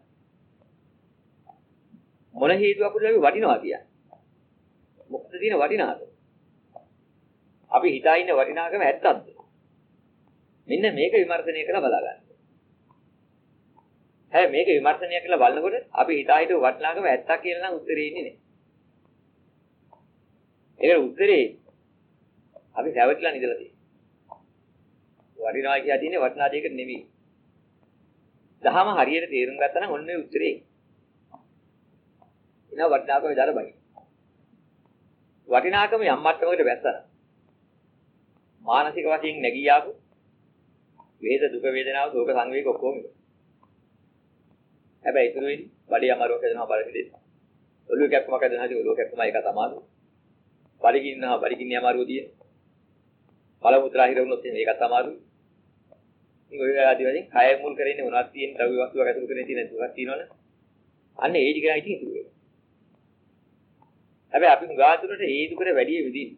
මොන හේතුවක්ද අපි වටිනවා කියන්නේ? මොකද තියෙන වටිනාකම? අපි හිතා ඉන්න වටිනාකම ඇත්තක්ද? මෙන්න මේක විමර්ශනය කරලා බලා ගන්න. හැබැයි මේක විමර්ශනය කරලා බලනකොට අපි හිතා හිතුව වටිනාකම ඇත්තක් කියලා නම් උත්තරේ ඉන්නේ නැහැ. ඒකට උත්තරේ අපි රැවටිලා නිදලා තියෙනවා. වටිනවා කියලා තියෙන්නේ වටිනා දෙයකට නෙවෙයි. දහම හරියට තේරුම් ගත්තා නම් ඔන්න ඒ උත්තරේ. එනවා වටිනාකම විතර බයි. වටිනාකම යම් මට්ටමකට වැස්සන. මානසික වශයෙන් නැගී ආපු වේද දුක වේදනාව දුක සංවේග ඔක්කොම ඉවර. හැබැයි ඉතුරු වෙන්නේ බඩේ අමාරුවක් හදනවා බලන්නේ. ඔළුව කැක්කමක් හදනවා හරි ඔළුව කැක්කම එක තමයි. බඩගින්නවා බඩගින්නේ අමාරුව තියෙන. මල මුත්‍රා හිර වුණොත් මේකත් අමාරුයි. ඉතින් ඔය ආදී වශයෙන් කය මුල් කරන්නේ මොනවද තියෙන ද්‍රව්‍ය වස්තුවක් ඇතුළු කරගෙන තියෙන දුකක් තියෙනවනේ. අන්න ඒ ටික ඉතින් ඉතුරු වෙනවා. හැබැයි අපි උගාතුරට ඒ දුකට වැඩි විදිහින්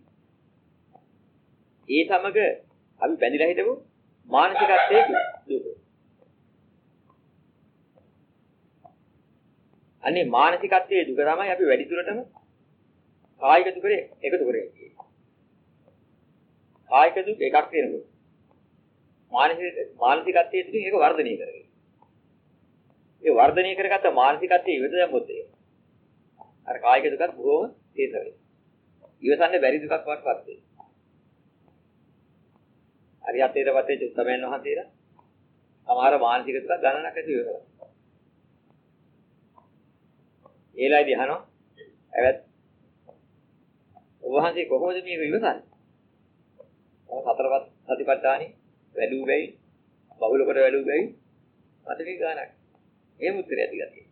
ඒ සමග අපි බැඳිලා හිටපු මානසිකත්වයේ දුක. අනේ මානසිකත්වයේ දුක තමයි අපි වැඩි දුරටම කායික දුකේ එකතු කරන්නේ. කායික දුක එකක් වෙනකොට මානසිකත්වයේ දුක ඒක වර්ධනය කරගන්න. ඒ වර්ධනය කරගත්ත මානසිකත්වයේ ඉවත දැම්මොත් අර කායික දුකත් බොහොම තේස වෙනවා. ඉවසන්න බැරි දුකක් වටපත් වෙනවා. හරියට ඊටපස්සේ චුත්තමයන් වහන්සේලා සමහර මානසික දුක ගණනක් ඇති වෙනවා. ඒලයිදී අහනවා ඇවත් ඔබ වහන්සේ කොහොමද මේක ඉවසන්නේ? හතරපත් සතිපට්ඨානෙ වැඩි වෙයි බහුල කොට වැඩි වෙයි මට මේ ගානක්. එහෙම උත්තරයක් දීලා තියෙනවා.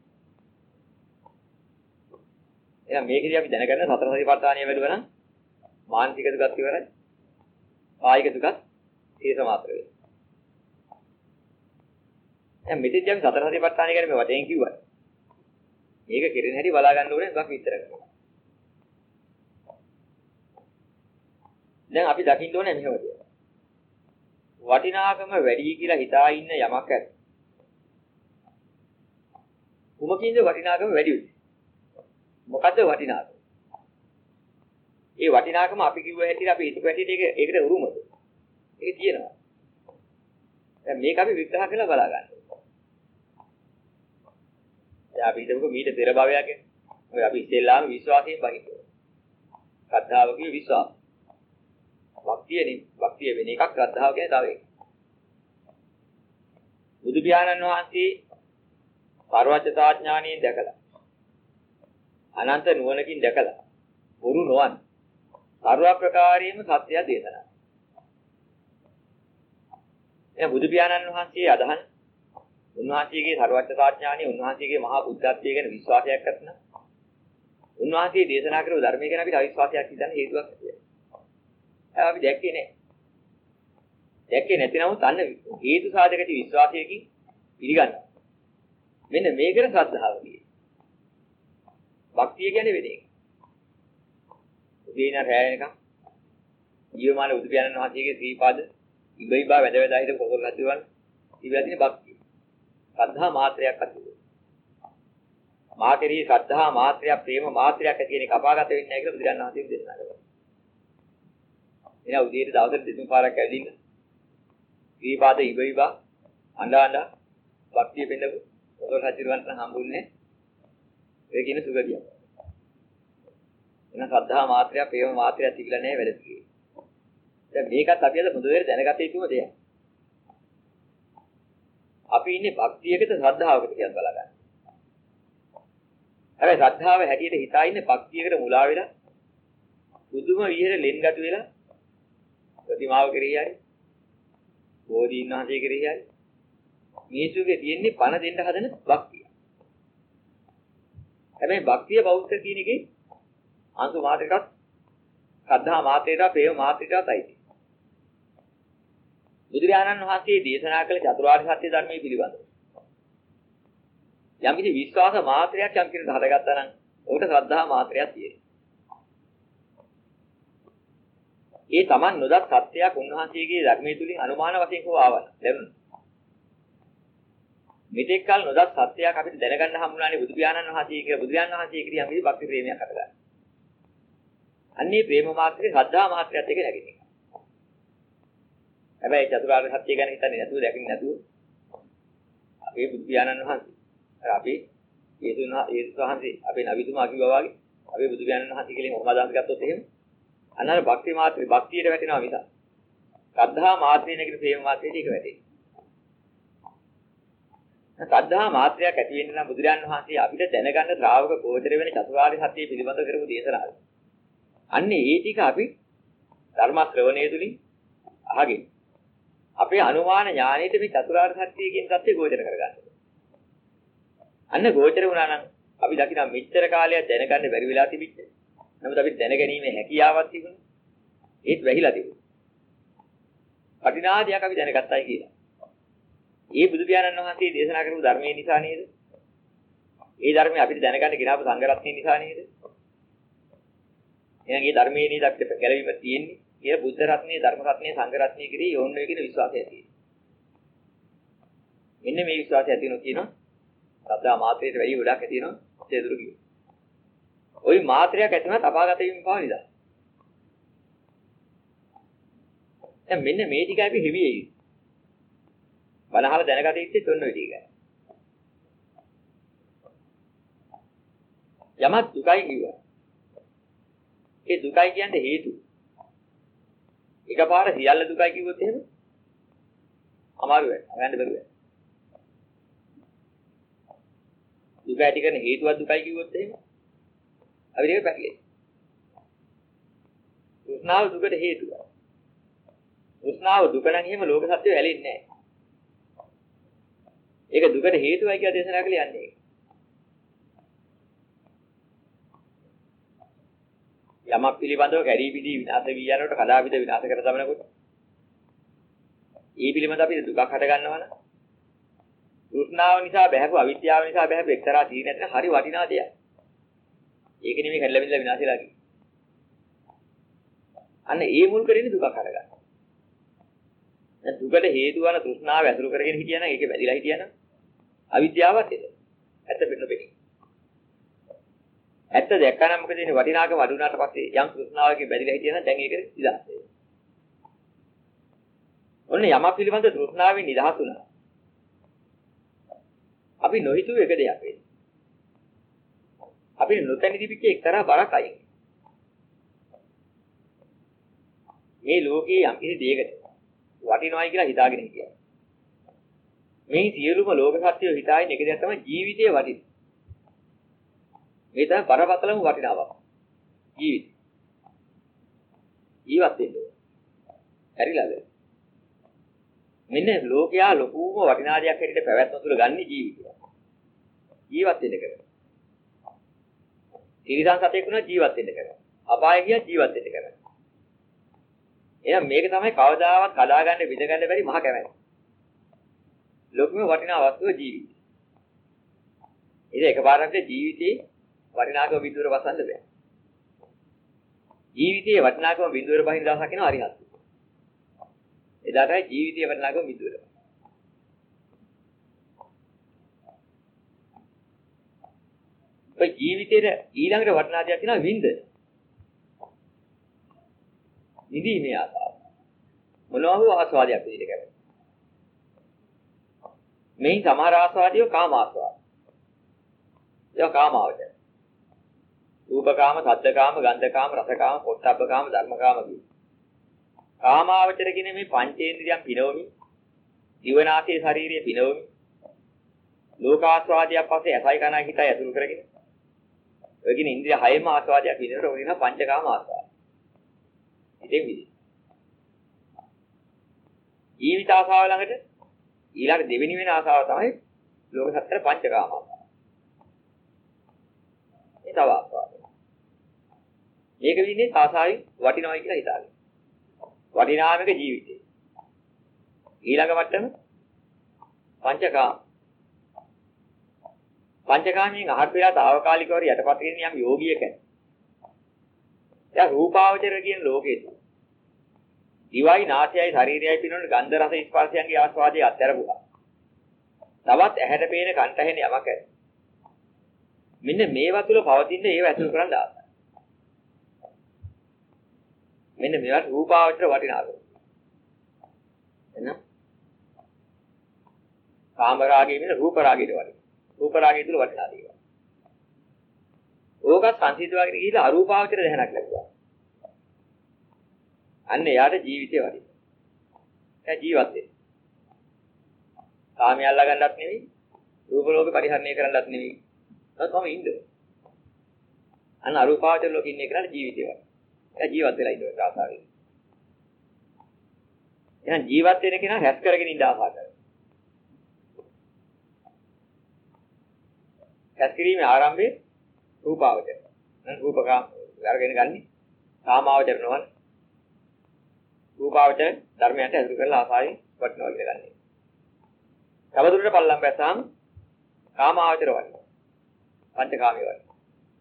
එහෙනම් මේකදී අපි දැනගන්න සතර සතිපට්ඨානය වැඩුවා නම් මානසික දුකත් ඉවරයි. කායික දුකත් ඒ සමාතර වෙයි. දැන් මෙතෙන්දී අපි සතර සතිපට්ඨානය ගැන මේ වශයෙන් කිව්වා. මේක කෙරෙන හැටි බලා ගන්න ඕනේ එකක් විතර කරනවා. දැන් අපි දකින්න ඕනේ මෙහෙම දෙයක්. වටිනාකම වැඩි කියලා හිතා ඉන්න යමක් ඇත. කුමකින්ද වටිනාකම වැඩි වෙන්නේ? මොකද්ද වටිනාකම? ඒ වටිනාකම අපි කිව්ව හැටියට අපි හිතපු හැටියට ඒකට උරුමද? ඒක තියෙනවා. දැන් මේක අපි විග්‍රහ කරලා බලා ගන්න. දැන් අපි හිතමුකෝ මීට පෙර භවයක් ගැන. ඔය අපි ඉස්සෙල්ලාම විශ්වාසයෙන් බහිනවා. ශ්‍රද්ධාව කියේ විශ්වාස. භක්තිය වෙන එකක් ශ්‍රද්ධාව කියන්නේ තව එකක්. බුදු පියාණන් වහන්සේ පරවච්චතා ඥානිය දැකලා අනන්ත නුවණකින් දැකලා බොරු නොවන් සර්ව ප්‍රකාරයෙන්ම සත්‍යය දේශනා. එයා බුදු පියාණන් වහන්සේ අදහන උන්වහන්සේගේ සර්වඥතා ඥානිය උන්වහන්සේගේ මහා බුද්ධත්වය ගැන විශ්වාසයක් ඇත්නම් උන්වහන්සේ දේශනා කරපු ධර්මය ගැන අපිට අවිශ්වාසයක් හිතන්න හේතුවක් නැහැ. අපි දැක්කේ නැහැ. දැක්කේ නැති නමුත් අන්න හේතු සාධකති විශ්වාසයකින් පිළිගන්නවා. මෙන්න මේකට ශ්‍රද්ධාව කියන්නේ. භක්තිය කියන්නේ වෙන එක. උදේන රැයනකම් ජීවමාන බුදු පියාණන් වහන්සේගේ ශ්‍රී පාද ඉබයිබා වැද වැදා හිටපු කොසල් හදුවන් ඉවැදිනේ භක්තිය. ශ්‍රද්ධා මාත්‍රයක් ඇති වෙනවා. මා කෙරෙහි ශ්‍රද්ධා මාත්‍රයක් ප්‍රේම මාත්‍රයක් ඇති කියන එක අපාගත වෙන්නේ නැහැ කියලා බුදුරජාණන් වහන්සේ දේශනා කළා. එනවා උදේට දවසට දෙතුන් පාරක් ඇවිදින්න. ශ්‍රී පාද ඉබයිබා අඬා භක්තිය පෙන්නපු කොසල් හදුවන් හම්බුන්නේ ඒ කියන සුගතිය. එන ශ්‍රද්ධා මාත්‍රයක් ප්‍රේම මාත්‍රයක් තිබිලා නැහැ වැඩ පිළිවෙල. දැන් මේකත් අපි අද හොඳ වෙලට දැනගත යුතුම දෙයක්. අපි ඉන්නේ භක්තියකට ශ්‍රද්ධාවකට කියන බලා ගන්න. හැබැයි ශ්‍රද්ධාව හැටියට හිතා ඉන්නේ භක්තියකට මුලා වෙලා බුදුම විහෙර ලෙන්ගතු වෙලා ප්‍රතිමාව කෙරෙහි හරි බෝධීන් වහන්සේ කෙරෙහි හරි මිනිසුගේ තියෙන්නේ පණ දෙන්න හදන භක්තිය. හැබැයි භක්තිය බෞද්ධ කියන එකේ අංශ මාත්‍රයකට ශ්‍රද්ධා මාත්‍රයට ප්‍රේම මාත්‍රයටයි තියෙන්නේ. බුදුරජාණන් වහන්සේ දේශනා කළ චතුරාර්ය සත්‍ය ධර්මයේ පිළිබඳව යම් කිසි විශ්වාස මාත්‍රයක් යම් කෙනෙකුට හදගත්තා නම් උකට ශ්‍රද්ධා මාත්‍රයක් තියෙනවා. ඒ Taman නොදත් සත්‍යයක් උන්වහන්සේගේ ධර්මයේ තුලින් අනුමාන වශයෙන් හෝ ආවන ලැබුණා. මෙතෙක් කල නොදත් සත්‍යයක් අපිට දැනගන්න හම්බුනානේ බුදුරජාණන් වහන්සේ කියලා බුදුරජාණන් වහන්සේ කියන යම් කිසි භක්ති ප්‍රේමයක් හදගන්න. අන්නේ ප්‍රේම මාත්‍රේ ශ්‍රද්ධා මාත්‍රයත් එක්ක නැගෙන්නේ. හැබැයි චතුරාර්ය සත්‍ය ගැන හිතන්නේ නැතුව දැකින්නේ නැතුව අපේ බුදු පියාණන් වහන්සේ අපි යේසුස් වහන්සේ අපේ නබිතුමා කිව්වා වගේ අපේ බුදු පියාණන් වහන්සේ කියලා මොකම අදහස් ගත්තොත් එහෙම අන්නර භක්ති මාත්‍රේ භක්තියට වැටෙනවා මිස ශ්‍රද්ධා මාත්‍රේ නැගිට ප්‍රේම මාත්‍රේට එක වැටෙන්නේ. ශ්‍රද්ධා මාත්‍රයක් ඇති වෙන්න නම් බුදුරජාණන් වහන්සේ අපිට දැනගන්න ශ්‍රාවක ගෝචර වෙන චතුරාර්ය සත්‍ය පිළිබඳව කරපු දේශනාව. අන්නේ ඒ ටික අපි ධර්ම ශ්‍රවණය තුලින් අහගෙන අපේ අනුමාන ඥාණයට මේ චතුරාර්ය සත්‍ය කියන සත්‍ය ගෝචර කරගන්න. අන්න ගෝචර වුණා නම් අපි දකින්න මෙච්චර කාලයක් දැනගන්න බැරි වෙලා තිබිච්ච. නමුත් අපි දැනගැනීමේ හැකියාවක් තිබුණා. ඒත් වැහිලා තිබුණා. කටිනාදියක් අපි දැනගත්තයි කියලා. ඒ බුදු පියාණන් වහන්සේ දේශනා කරපු ධර්මයේ නිසා නේද? ඒ ධර්මය අපිට දැනගන්න ගෙනාවු සංඝරත්නය නිසා නේද? එහෙනම් මේ ධර්මයේ නේද අපිට ගැලවීම තියෙන්නේ? ඒ බුද්ධ රත්නයේ ධර්ම රත්නයේ සංඝ රත්නයේ කිරී යෝන් වේ කියන විශ්වාසය තියෙනවා. මෙන්න මේ විශ්වාසය ඇතිවෙනවා කියනවා. සද්දා මාත්‍රයට වැඩි ගොඩක් ඇති වෙනවා. තේදුරු කියනවා. ওই මාත්‍රයක් ඇති වුණත් අපාගත වීම පාවිලා. දැන් මෙන්න මේ ටික අපි හිවියේ. බලහල දැනගත යුත්තේ තොන්න ඔය ටිකයි. යමක් දුකයි කිව්වා. ඒ දුකයි කියන්නේ හේතු. එකපාර සියල්ල දුකයි කිව්වොත් එහෙම අමාරු වෙනවා. හොයන්න බැරුව. දුක ඇති කරන හේතුවක් දුකයි කිව්වොත් එහෙම අපිට ඒක පැටලෙයි. තෘෂ්ණාව දුකට හේතුව. තෘෂ්ණාව දුක නම් එහෙම ලෝක සත්‍යය ඇලෙන්නේ නැහැ. ඒක දුකට හේතුවයි කියලා දේශනා කළේ යන්නේ. යමක් පිළිබඳව කැඩී බිඳී විනාශ වී යනකොට කඩාවිද විනාශ කර දමනකොට ඒ පිළිබඳව අපිට දුකක් හට ගන්නවා නම් තෘෂ්ණාව නිසා බහැපු අවිද්‍යාව නිසා බහැපු එක්තරා තීරණයක් නැත්නම් හරි වටිනා දෙයක්. ඒක නෙමෙයි කැඩලා බිඳලා විනාශයලා කියන්නේ. අන්න ඒ මුල් කරගෙන දුකක් හට ගන්නවා. දැන් දුකට හේතු වන තෘෂ්ණාව ඇසුරු කරගෙන හිටියනම් ඒකේ වැදිලා හිටියනම් අවිද්‍යාවත් එද. ඇත්ත පිටු පිටි. ඇත්ත දැක්කම මොකද වෙන්නේ වටිනාකම අඩු වුණාට පස්සේ යම් තෘෂ්ණාවකින් බැඳිලා හිටියනම් දැන් ඒකට නිදහස් වෙනවා. ඔන්න යමක් පිළිබඳ තෘෂ්ණාවෙන් නිදහස් වුණා. අපි නොහිතුව එක දෙයක් වෙන්නේ. අපි නොතැනි තිබිච්ච එක්තරා බරක් අයින්. මේ ලෝකේ යම් කිසි දෙයකට වටිනවයි කියලා හිතාගෙන හිටියා. මේ සියලුම ලෝක සත්‍යය හිතාගෙන එක දෙයක් තමයි ජීවිතය වටින්නේ. මේ තමයි බරපතලම වටිනාවක්. ජීවිතය. ජීවත් වෙන්න ඕන. හරිලාද? මෙන්න ලෝකයා ලොකුම වටිනා දෙයක් හැටියට පැවැත්ම තුළ ගන්න ජීවිතය. ජීවත් වෙන්න කරනවා. තිරිසන් සතෙක් වුණා ජීවත් වෙන්න කරනවා. අපාය ගියා ජීවත් වෙන්න කරනවා. එහෙනම් මේක තමයි කවදාවත් කඩා ගන්න විඳ ගන්න බැරි මහ කැමැත්ත. ලොකුම වටිනා වස්තුව ජීවිතය. ඉතින් එකපාරට ජීවිතේ වටිනාකම බිඳුවර වසන්න බෑ. ජීවිතයේ වටිනාකම බිඳුවර බහින දවසක් එනවා හරියට. එදාටයි ජීවිතයේ වටිනාකම බිඳුවර. ඒ ජීවිතේට ඊළඟට වටිනා දෙයක් තියෙනවා විඳින. නිදීමේ ආසාව. මොනවා හෝ ආස්වාදයක් විදිහට කරන්නේ. මේ සමහර ආස්වාදියෝ කාම ආස්වාද. ඒවා කාම ආවද. රූපකාම, සද්දකාම, ගන්ධකාම, රසකාම, පොට්ටබ්බකාම, ධර්මකාම කියන. කාමාවචර කියන මේ පංචේන්ද්‍රියන් පිනවමි. දිවනාසයේ ශාරීරිය පිනවමි. ලෝකාස්වාදයක් පස්සේ ඇසයි කනයි හිතයි ඇතුළු කරගෙන. ඔය කියන ඉන්ද්‍රිය හයම ආස්වාදයක් විඳිනකොට ඔය කියන පංචකාම ආස්වාද. ඉතින් විදි. ජීවිත ආසාව ළඟට ඊළඟ දෙවෙනි වෙන ආසාව තමයි ලෝක සත්‍තර පංචකාම ආසාව. ඒ තව ආසාව. මේක විදිහේ ආසාවයි වටිනවයි කියලා හිතාගන්න. වටිනාමක ජීවිතේ. ඊළඟ වට්ටම පංචකාම. පංචකාමයෙන් අහත් වෙලා తాවකාලිකව යටපත් වෙන යම් යෝගියෙක්. දැන් රූපාවචර කියන ලෝකෙට දිවයි නාසයයි ශරීරයයි පිනවන ගන්ධ රස ස්පර්ශයන්ගේ ආස්වාදයේ අත්හැරපුවා. තවත් ඇහැට පේන කන්ට ඇහෙන යමක් ඇත. මෙන්න මේවා තුල පවතින ඒව ඇතුළු කරන්න ආසයි. මෙන්න මේවා රූපාවචර වටිනාකම. එන්න. කාම රාගයේ වෙන රූප රාගයට වටින. රූප රාගය තුල වටිනා දේවල්. ඕක සංසිද්ධාගෙන ගිහිල්ලා අරූපාවචර දැහනක් ලැබුවා. අන්න එයාට ජීවිතේ වටිනවා. එයා ජීවත් වෙන්නේ. කාමයේ අල්ලා ගන්නත් නෙවෙයි, රූප ලෝකේ පරිහරණය කරන්නත් නෙවෙයි. තවම ඉන්නේ. අන්න අරූපාවචර ලෝකෙ ඉන්නේ කරලා ජීවිතේ වටිනවා. එයා ජීවත් වෙලා ඉන්නවා ආසාවෙන්. එහෙනම් ජීවත් වෙන කෙනා හැස් කරගෙන ඉඳ ආසා කරනවා. හැස්කිරීමේ ආරම්භයේ රූපාවචර. රූපකාම අරගෙන ගන්නේ කාමාවචර නොවන රූපාවචර ධර්මයන්ට ඇසුරු කරලා ආසාවෙන් වටනවා කියලා ගන්නෙ. තවදුරට පල්ලම් බැසාම කාමාවචර වටනවා. පංචකාමී වටනවා.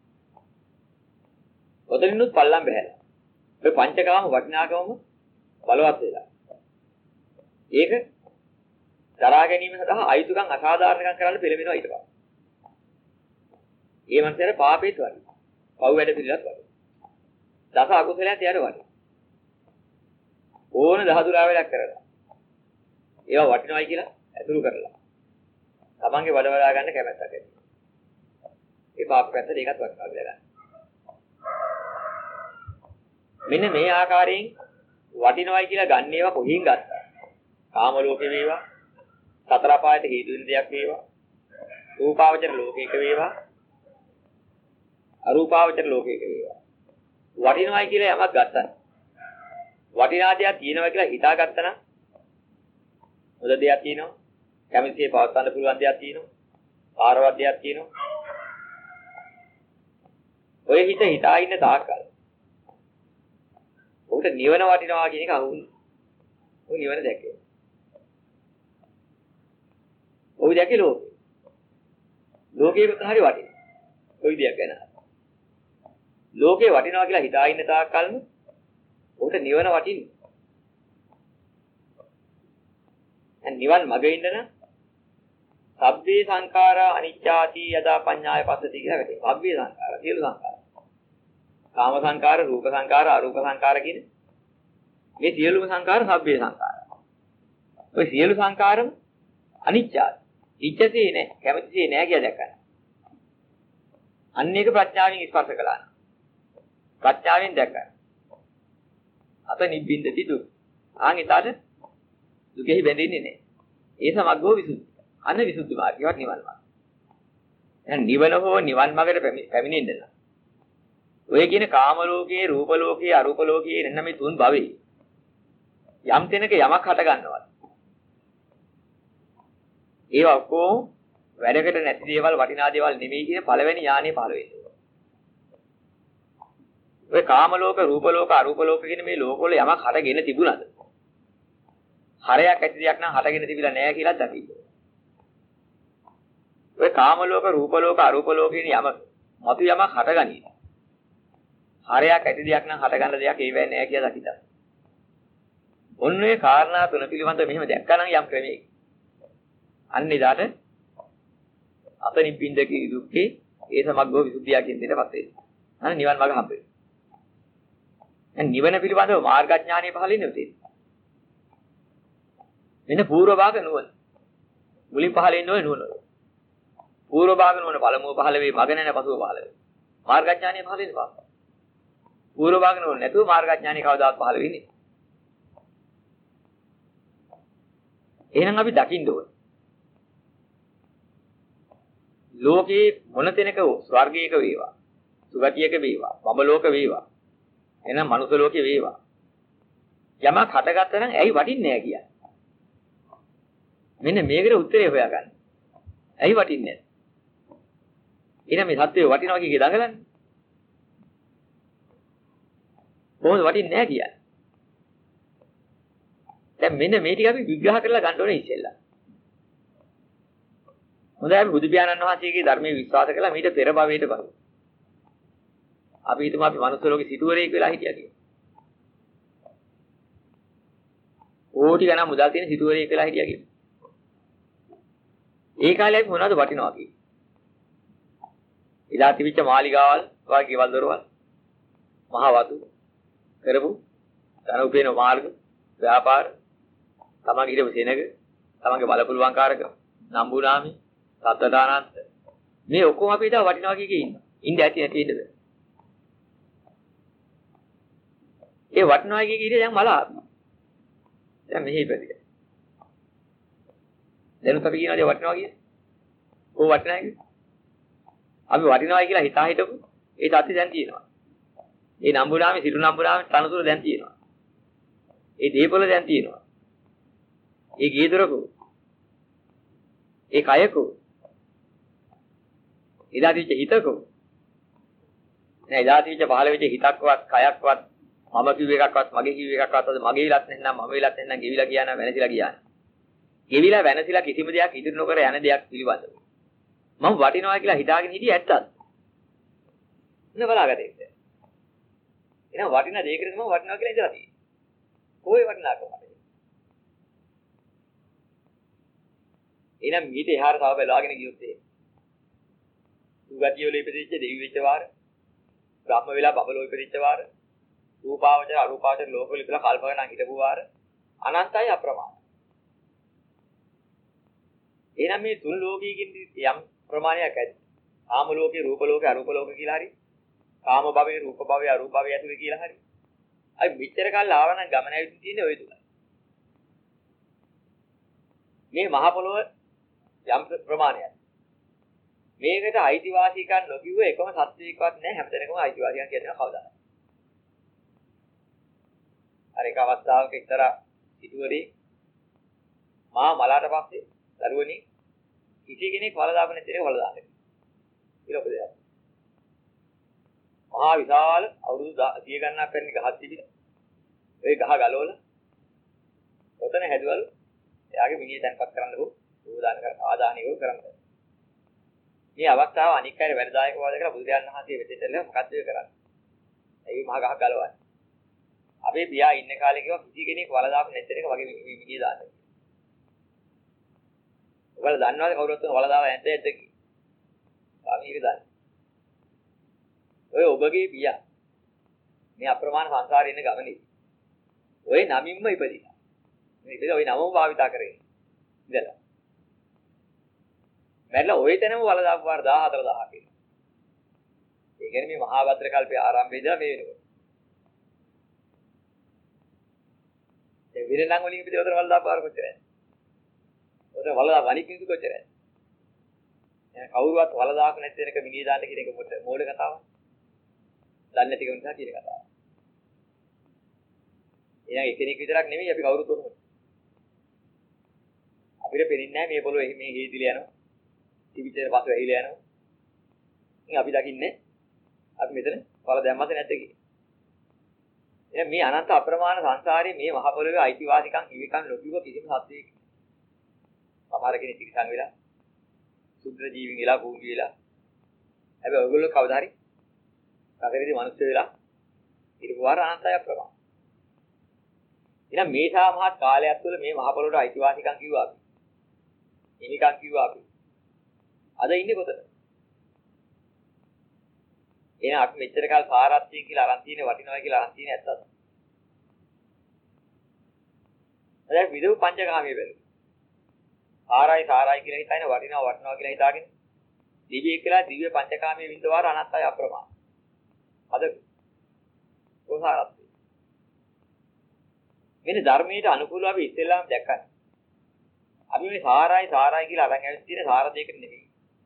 ඔතනිනුත් පල්ලම් බැහැලා. ඔය පංචකාම වටිනාකමම බලවත් වෙලා. ඒක දරා ගැනීම සඳහා අයිතුකම් අසාධාරණකම් කරන්න පෙළඹෙනවා ඊට පස්සේ. ඒ මනසට පාපේත් වඩි. පව් වැඩ පිළිලත් වඩි. දස අකුසලයන් තියර වඩි. ඕන දහදුරා වැඩක් කරලා. ඒවා වටිනවයි කියලා ඇතුළු කරලා. තමන්ගේ වඩ වඩා ගන්න කැමැත්තක් ඇති. ඒ පාප පැත්තට ඒකත් වටිනවා කියලා ගන්න. මෙන්න මේ ආකාරයෙන් වටිනවයි කියලා ගන්න ඒවා කොහෙන් ගත්තා? කාම ලෝකේ වේවා, සතර පායට හේතු වෙන දෙයක් වේවා, රූපාවචර ලෝකයක වේවා, අරූපාවචර ලෝකයක වේවා. වටිනවයි කියලා යමක් ගත්තා. වටිනා දෙයක් තියෙනවා කියලා හිතාගත්තා නම් හොඳ දෙයක් තියෙනවා. කැමතිසේ පවත්වන්න පුළුවන් දෙයක් තියෙනවා. ආරවත් දෙයක් තියෙනවා. ඔය හිතා ඉන්න තාක්කල්. උන්ට නිවන වටිනවා කියන එක අහුන්නේ. ඔය නිවන දැකේ. ඔය දැකේ ලෝකේ. ලෝකේ කොහරි වටිනවා. ඔය දෙයක් ගැන. ලෝකේ වටිනවා කියලා හිතා ඉන්න තාක්කල්ම උන්ට නිවන වටින්නේ. දැන් නිවන් මග ඉන්න නම් සබ්බේ සංඛාරා අනිච්චාති යදා පඤ්ඤාය පස්සති කියලා කියනවා. සබ්බේ සංඛාර සියලු සංඛාර. කාම සංඛාර, රූප සංඛාර, අරූප සංඛාර කියන මේ සියලුම සංඛාර සබ්බේ සංඛාර. ඔය සියලු සංඛාරම අනිච්චාති. ඉච්ඡසේ නැහැ, කැමතිසේ නැහැ කියලා දැක්කන. අන්න ඒක ප්‍රඥාවෙන් ස්පර්ශ කළා. ප්‍රඥාවෙන් දැක්කන. අත නිබ්බින්දති දුක්. ආන් ඊටට දුකෙහි බැඳෙන්නේ නැහැ. ඒ සමග්ගෝ විසුද්ධි. අන්න විසුද්ධි මාර්ගයවත් නිවන් මාර්ගය. එහෙනම් නිවන හෝ නිවන් මාර්ගයට පැමිණෙන්න නම් ඔය කියන කාම ලෝකයේ, රූප ලෝකයේ, අරූප ලෝකයේ එන්න මේ තුන් භවෙයි. යම් තැනක යමක් හට ගන්නවා. ඒවා ඔක්කොම වැඩකට නැති දේවල්, වටිනා දේවල් නෙමෙයි කියන පළවෙනි ඥානෙ පහළ වෙන්නේ. ඔය කාම ලෝක, රූප ලෝක, අරූප ලෝක කියන මේ ලෝකවල යමක් හටගෙන තිබුණාද? හරයක් ඇති දෙයක් නම් හටගෙන තිබිලා නැහැ කියලා දකින්න. ඔය කාම ලෝක, රූප ලෝක, අරූප ලෝක කියන යමක් මතු යමක් හටගනී. හරයක් ඇති දෙයක් නම් හටගන්න දෙයක් ඒවැ නැහැ කියලා දකින්න. ඔන්න ඔය කාරණා තුන පිළිබඳව මෙහෙම දැක්කනම් යම් ක්‍රමයක අන්න එදාට අතනිපින්දකී දුක්ඛේ ඒ සමග්ගෝ විසුද්ධිය කියන දෙයටපත් වෙනවා. අන්න නිවන් මාර්ග හම්බ වෙනවා. දැන් නිවන පිළිබඳව මාර්ගඥානය පහළින් නෙවෙයි. මෙන්න පූර්ව භාග නුවණ. මුලින් පහළ ඉන්න ඕනේ නුවණ. පූර්ව භාග නුවණ පළමුව පහළ වේ, මග නැන පසුව පහළ වේ. මාර්ගඥානය පහළ වෙනවා. පූර්ව භාග නුවණ නැතුව මාර්ගඥානය කවදාවත් පහළ වෙන්නේ නැහැ. එහෙනම් අපි දකින්න ඕනේ. ලෝකේ මොන තැනක ස්වර්ගයක වේවා, සුගතියක වේවා, බඹලෝක වේවා. එහෙනම් මනුස්ස ලෝකේ වේවා. යමක් හටගත්තා නම් ඇයි වටින්නේ නැහැ කියන්නේ. මෙන්න මේකට උත්තරේ හොයාගන්න. ඇයි වටින්නේ නැහැ? එහෙනම් මේ සත්‍යය වටිනවා කිය දඟලන්නේ. කොහොමද වටින්නේ නැහැ කියන්නේ? දැන් මෙන්න මේ ටික අපි විග්‍රහ කරලා ගන්න ඕනේ ඉතින්ලා. හොඳයි අපි බුදු පියාණන් වහන්සේගේ ධර්මයේ විශ්වාස කළා මීට පෙර භවයට බලමු. අපි හිතමු අපි මනුස්ස ලෝකේ සිටුවරයෙක් වෙලා හිටියා කියලා. කෝටි ගණන් මුදල් තියෙන සිටුවරයෙක් වෙලා හිටියා කියලා. ඒ කාලේ අපි මොනවද වටිනවා කියන්නේ? ඉලා තිබිච්ච මාලිගාවල්, වාගේ ගෙවල් දොරවල්, මහ වතු කරපු ධන උපේන මාර්ග, ව්‍යාපාර, තමන්ගේ හිටපු සෙනග, තමන්ගේ බලපුලුවන්කාරකම, නම්බුනාමි, සත්ත්වදානන්ත මේ ඔක්කොම අපි හිතා වටිනවා කිය ඉන්නවා. ඉන්න ඇති නැති ඉන්නද? ඒ වටිනවා කිය කීරේ දැන් මල ආපි. දැන් මෙහි ඉපදිලා. දැන් අපි කියනවාද වටිනවා කියන්නේ? කොහොම වටිනවා කියන්නේ? අපි වටිනවා කියලා හිතා හිටපු ඒ තත්ති දැන් තියෙනවා. ඒ නම්බුනාමේ සිටු නම්බුනාමේ තනතුර දැන් තියෙනවා. ඒ දීපොළ දැන් තියෙනවා. ඒ ගීදරකෝ. ඒ කයකෝ. ඉදාතිච්ච හිතකෝ. නෑ ඉදාතිච්ච පහළ වෙච්ච හිතක්වත් කයක්වත් මම කිව්ව එකක්වත් මගේ කිව්ව එකක්වත් අද මගේ විලත් නැත්නම් මම විලත් නැත්නම් ගෙවිලා කියනවා වෙනසිලා කියනවා. ගෙවිලා වෙනසිලා කිසිම දෙයක් ඉදිරි නොකර යන දෙයක් පිළිබඳව. මම වටිනවා කියලා හිතාගෙන හිටියේ ඇත්තද? ඉන්න බලාගත්තේ. එහෙනම් වටින දෙයකට මම වටිනවා කියලා ඉඳලා තියෙන්නේ. කොහේ වටිනාකමද? එහෙනම් මීට එහාට තව බලාගෙන ගියොත් ඒ සුගතිය වල ඉපදිච්ච දෙවි වෙච්ච වාර, බ්‍රහ්ම වෙලා බබලෝ ඉපදිච්ච වාර, රූපාවචර අරූපාවචර ලෝකවල ඉපදලා කල්ප ගණන් හිටපු වාර අනන්තයි අප්‍රමාණයි. එහෙනම් මේ තුන් ලෝකයකින් යම් ප්‍රමාණයක් ඇති. කාම ලෝකේ, රූප ලෝකේ, අරූප ලෝකේ කියලා හරි. කාම භවයේ, රූප භවයේ, අරූප භවයේ ඇතුලේ කියලා හරි. අපි මෙච්චර කාලේ ආවනම් ගමන ඇවිත් තියෙන්නේ ওই තුනයි. මේ මහ පොළොව යම් ප්‍රමාණයක්. මේකට අයිතිවාසිකම් නොකියුව එකම සත්‍යයකවත් නැහැ. හැමතැනකම අයිතිවාසිකම් කියන්නේ කවදාද? අර එක අවස්ථාවක එක්තරා සිටුවරේ මා මලාට පස්සේ දරුවනි කිසි කෙනෙක් වල දාපු නැති එක වල දාන්නේ. කියලා උපදේශ. මහා විශාල අවුරුදු 100 ගණනක් පැරණි ගහක් තිබිලා. ඒ ගහ ගලවලා ඔතන හැදුවලු එයාගේ මිනිහ තැන්පත් කරන්නකෝ උදාන කර ආදානියව කරන්න. මේ අවස්ථාව අනික් අය වැඩදායක වාද කරලා බුදුරජාණන් වහන්සේ වෙතෙටලා මොකක්ද ඒ කරන්නේ? ඒ මහා ගහ ගලවන්නේ. අපේ පියා ඉන්න කාලේ කිව්වා කිසි කෙනෙක් වල දාපු නැති එක වගේ මිනිහ දාන්න. ඔයාලා දන්නවද කවුරුත් වල දාව නැද්ද කියලා? ස්වාමීන් දන්නේ. ඔය ඔබගේ පියා මේ අප්‍රමාණ සංසාරේ ඉන්න ගමනේ ඔය නමින්ම ඉපදිලා. මේ ඉතින් ඔය නමම භාවිතා කරේ. ඉඳලා. මැරලා ඔය තැනම වල දාපු වාර 14000 කියලා. ඒ කියන්නේ මේ මහා භද්‍ර කල්පයේ ආරම්භයේ ඉඳලා මේ වෙනකොට. ඒ විරණන් වලින් ඉපදිලා උතර වල දාපු වාර කොච්චරද? උතර වල දාපු අනික් කිසි කොච්චරද? දැන් කවුරුවත් වල දාක නැති වෙනක මිනිහ දාන්න කියන එක මොඩ කතාවක්. දන්නේ නැති කෙනෙක් නිසා කියන කතාවක්. එහෙනම් එකිනෙක විතරක් නෙමෙයි අපි කවුරුත් උරුමයි. අපිට පෙනෙන්නේ නැහැ මේ පොළොවේ මේ හේදිලා යනවා. ටිවිටර් පස්සේ වැහිලා යනවා. ඉතින් අපි දකින්නේ අපි මෙතන වල දැම්මද නැද්ද කියලා. එහෙනම් මේ අනන්ත අප්‍රමාණ සංසාරේ මේ මහ පොළොවේ අයිතිවාසිකම් හිමිකම් ලොකුව කිසිම සත්‍යයක. සමහර කෙනෙක් තිරසං වෙලා සුද්ධ ජීවීන් වෙලා භූමි වෙලා. හැබැයි ඔයගොල්ලෝ කවදා හරි රටේදී මිනිස්සු වෙලා ඊට වාර අනන්තය අප්‍රමාණ. එහෙනම් මේ සාමහත් කාලයක් තුළ මේ මහ පොළොවට අයිතිවාසිකම් කිව්වා අපි. හිමිකම් කිව්වා අපි. අද ඉන්නේ කොතනද? එහෙනම් අපි මෙච්චර කාල සාරාත්‍යයෙන් කියලා අරන් තියෙන වටිනවා කියලා අරන් තියෙන ඇත්තද? දැන් විදු පංචකාමයේ බැලු. සාරයි කියලා හිතන වටිනවා කියලා හිතාගෙන දිව්‍ය කියලා දිව්‍ය පංචකාමයේ විඳවාර අනත්තයි අප්‍රමාණ. අද කොහොසාරත් මෙන්න ධර්මයට අනුකූලව අපි ඉස්සෙල්ලාම දැක්කා. අපි මේ සාරයි කියලා අරන් ඇවිත් තියෙන සාර දෙයකට නෙමෙයි.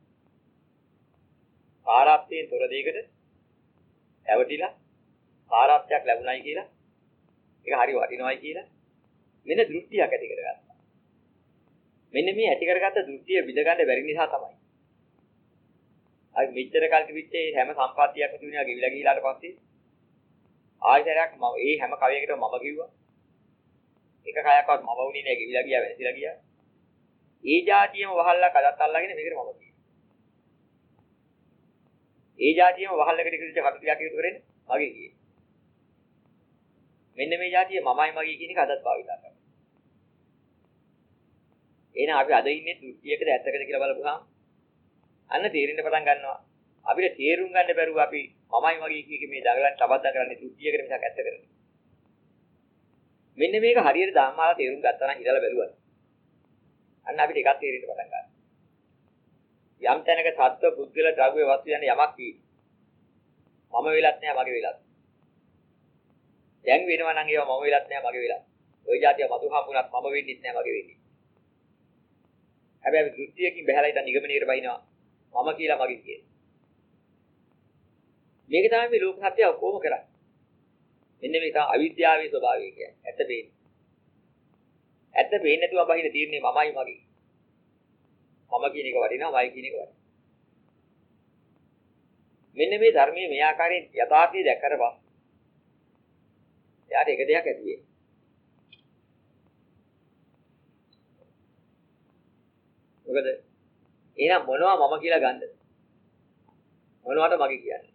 සාරාර්ථයේ තොර දෙයකට ඇවටිලා සාරාර්ථයක් ලැබුණයි කියලා ඒක හරි වටිනවයි කියලා මෙන්න දෘෂ්ටියක් ඇති කරගත්තා. මෙන්න මේ ඇති කරගත්ත දෘෂ්ටිය විඳ ගන්න බැරි නිසා තමයි. අයි මෙච්චර කල් තිබිච්චේ හැම සම්පත්තියක්ම තිබුණා ගෙවිලා ගිහිලාට පස්සේ ආයතරයක් මම ඒ හැම කවියකටම මම කිව්වා. එක කයක්වත් මම වුණේ නෑ ගෙවිලා ගියා වෙනසිලා ගියා. ඒ જાතියම වහල්ලා කඩත් අල්ලගෙන මේකට මම කියනවා. ඒ જાතියම වහල්ලකට කිවිච්ච කටුටියක් එකතු කරගෙන මගේ කියේ. මෙන්න මේ જાතිය මමයි මගේ කියන එක අදත් භාවිතා කරනවා. එහෙනම් අපි අද ඉන්නේ දෘෂ්ටියකද ඇත්තකද කියලා බලපුවාම අන්න තේරෙන්න පටන් ගන්නවා. අපිට තේරුම් ගන්න බැරුව අපි මමයි මගේ කියන මේ දඟලන් තබද්දා කරන්නේ දෘෂ්ටියකට මිසක් ඇත්ත කරන්නේ. මෙන්න මේක හරියට ධම්මාලා තේරුම් ගත්තා නම් හිතලා බැලුවා. අන්න අපිට එකක් තේරෙන්න පටන් ගන්නවා. යම් තැනක සත්ව පුද්ගල ද්‍රව්‍ය වස්තු යන යමක් කි. මම වෙලත් නෑ මගේ වෙලත්. දැන් වෙනවා නම් ඒවා මම වෙලත් නෑ මගේ වෙලත්. ওই જાතිය මතු හම්බුණත් මම වෙන්නෙත් නෑ මගේ වෙන්නේ. හැබැයි දෘෂ්ටියකින් බහැලා ඉතින් නිගමනයකට බයිනවා. මම කියලා මගේ කියන්නේ. මේක තමයි මේ ලෝක සත්‍ය ඔක්කොම කරන්නේ. මෙන්න මේක තමයි අවිද්‍යාවේ ස්වභාවය කියන්නේ. ඇත්ත පේන්නේ. ඇත්ත පේන්නේ නැතුව බහින තීරණේ මමයි මගේ. මම කියන එක වටිනවා මයි කියන එක වටිනවා. මෙන්න මේ ධර්මයේ මේ ආකාරයෙන් යථාර්ථය දැක්කට පස්සේ එයාට එක දෙයක් ඇති වෙයි. මොකද එහෙනම් මොනවා මම කියලා ගන්නද? මොනවට මගේ කියන්නේ?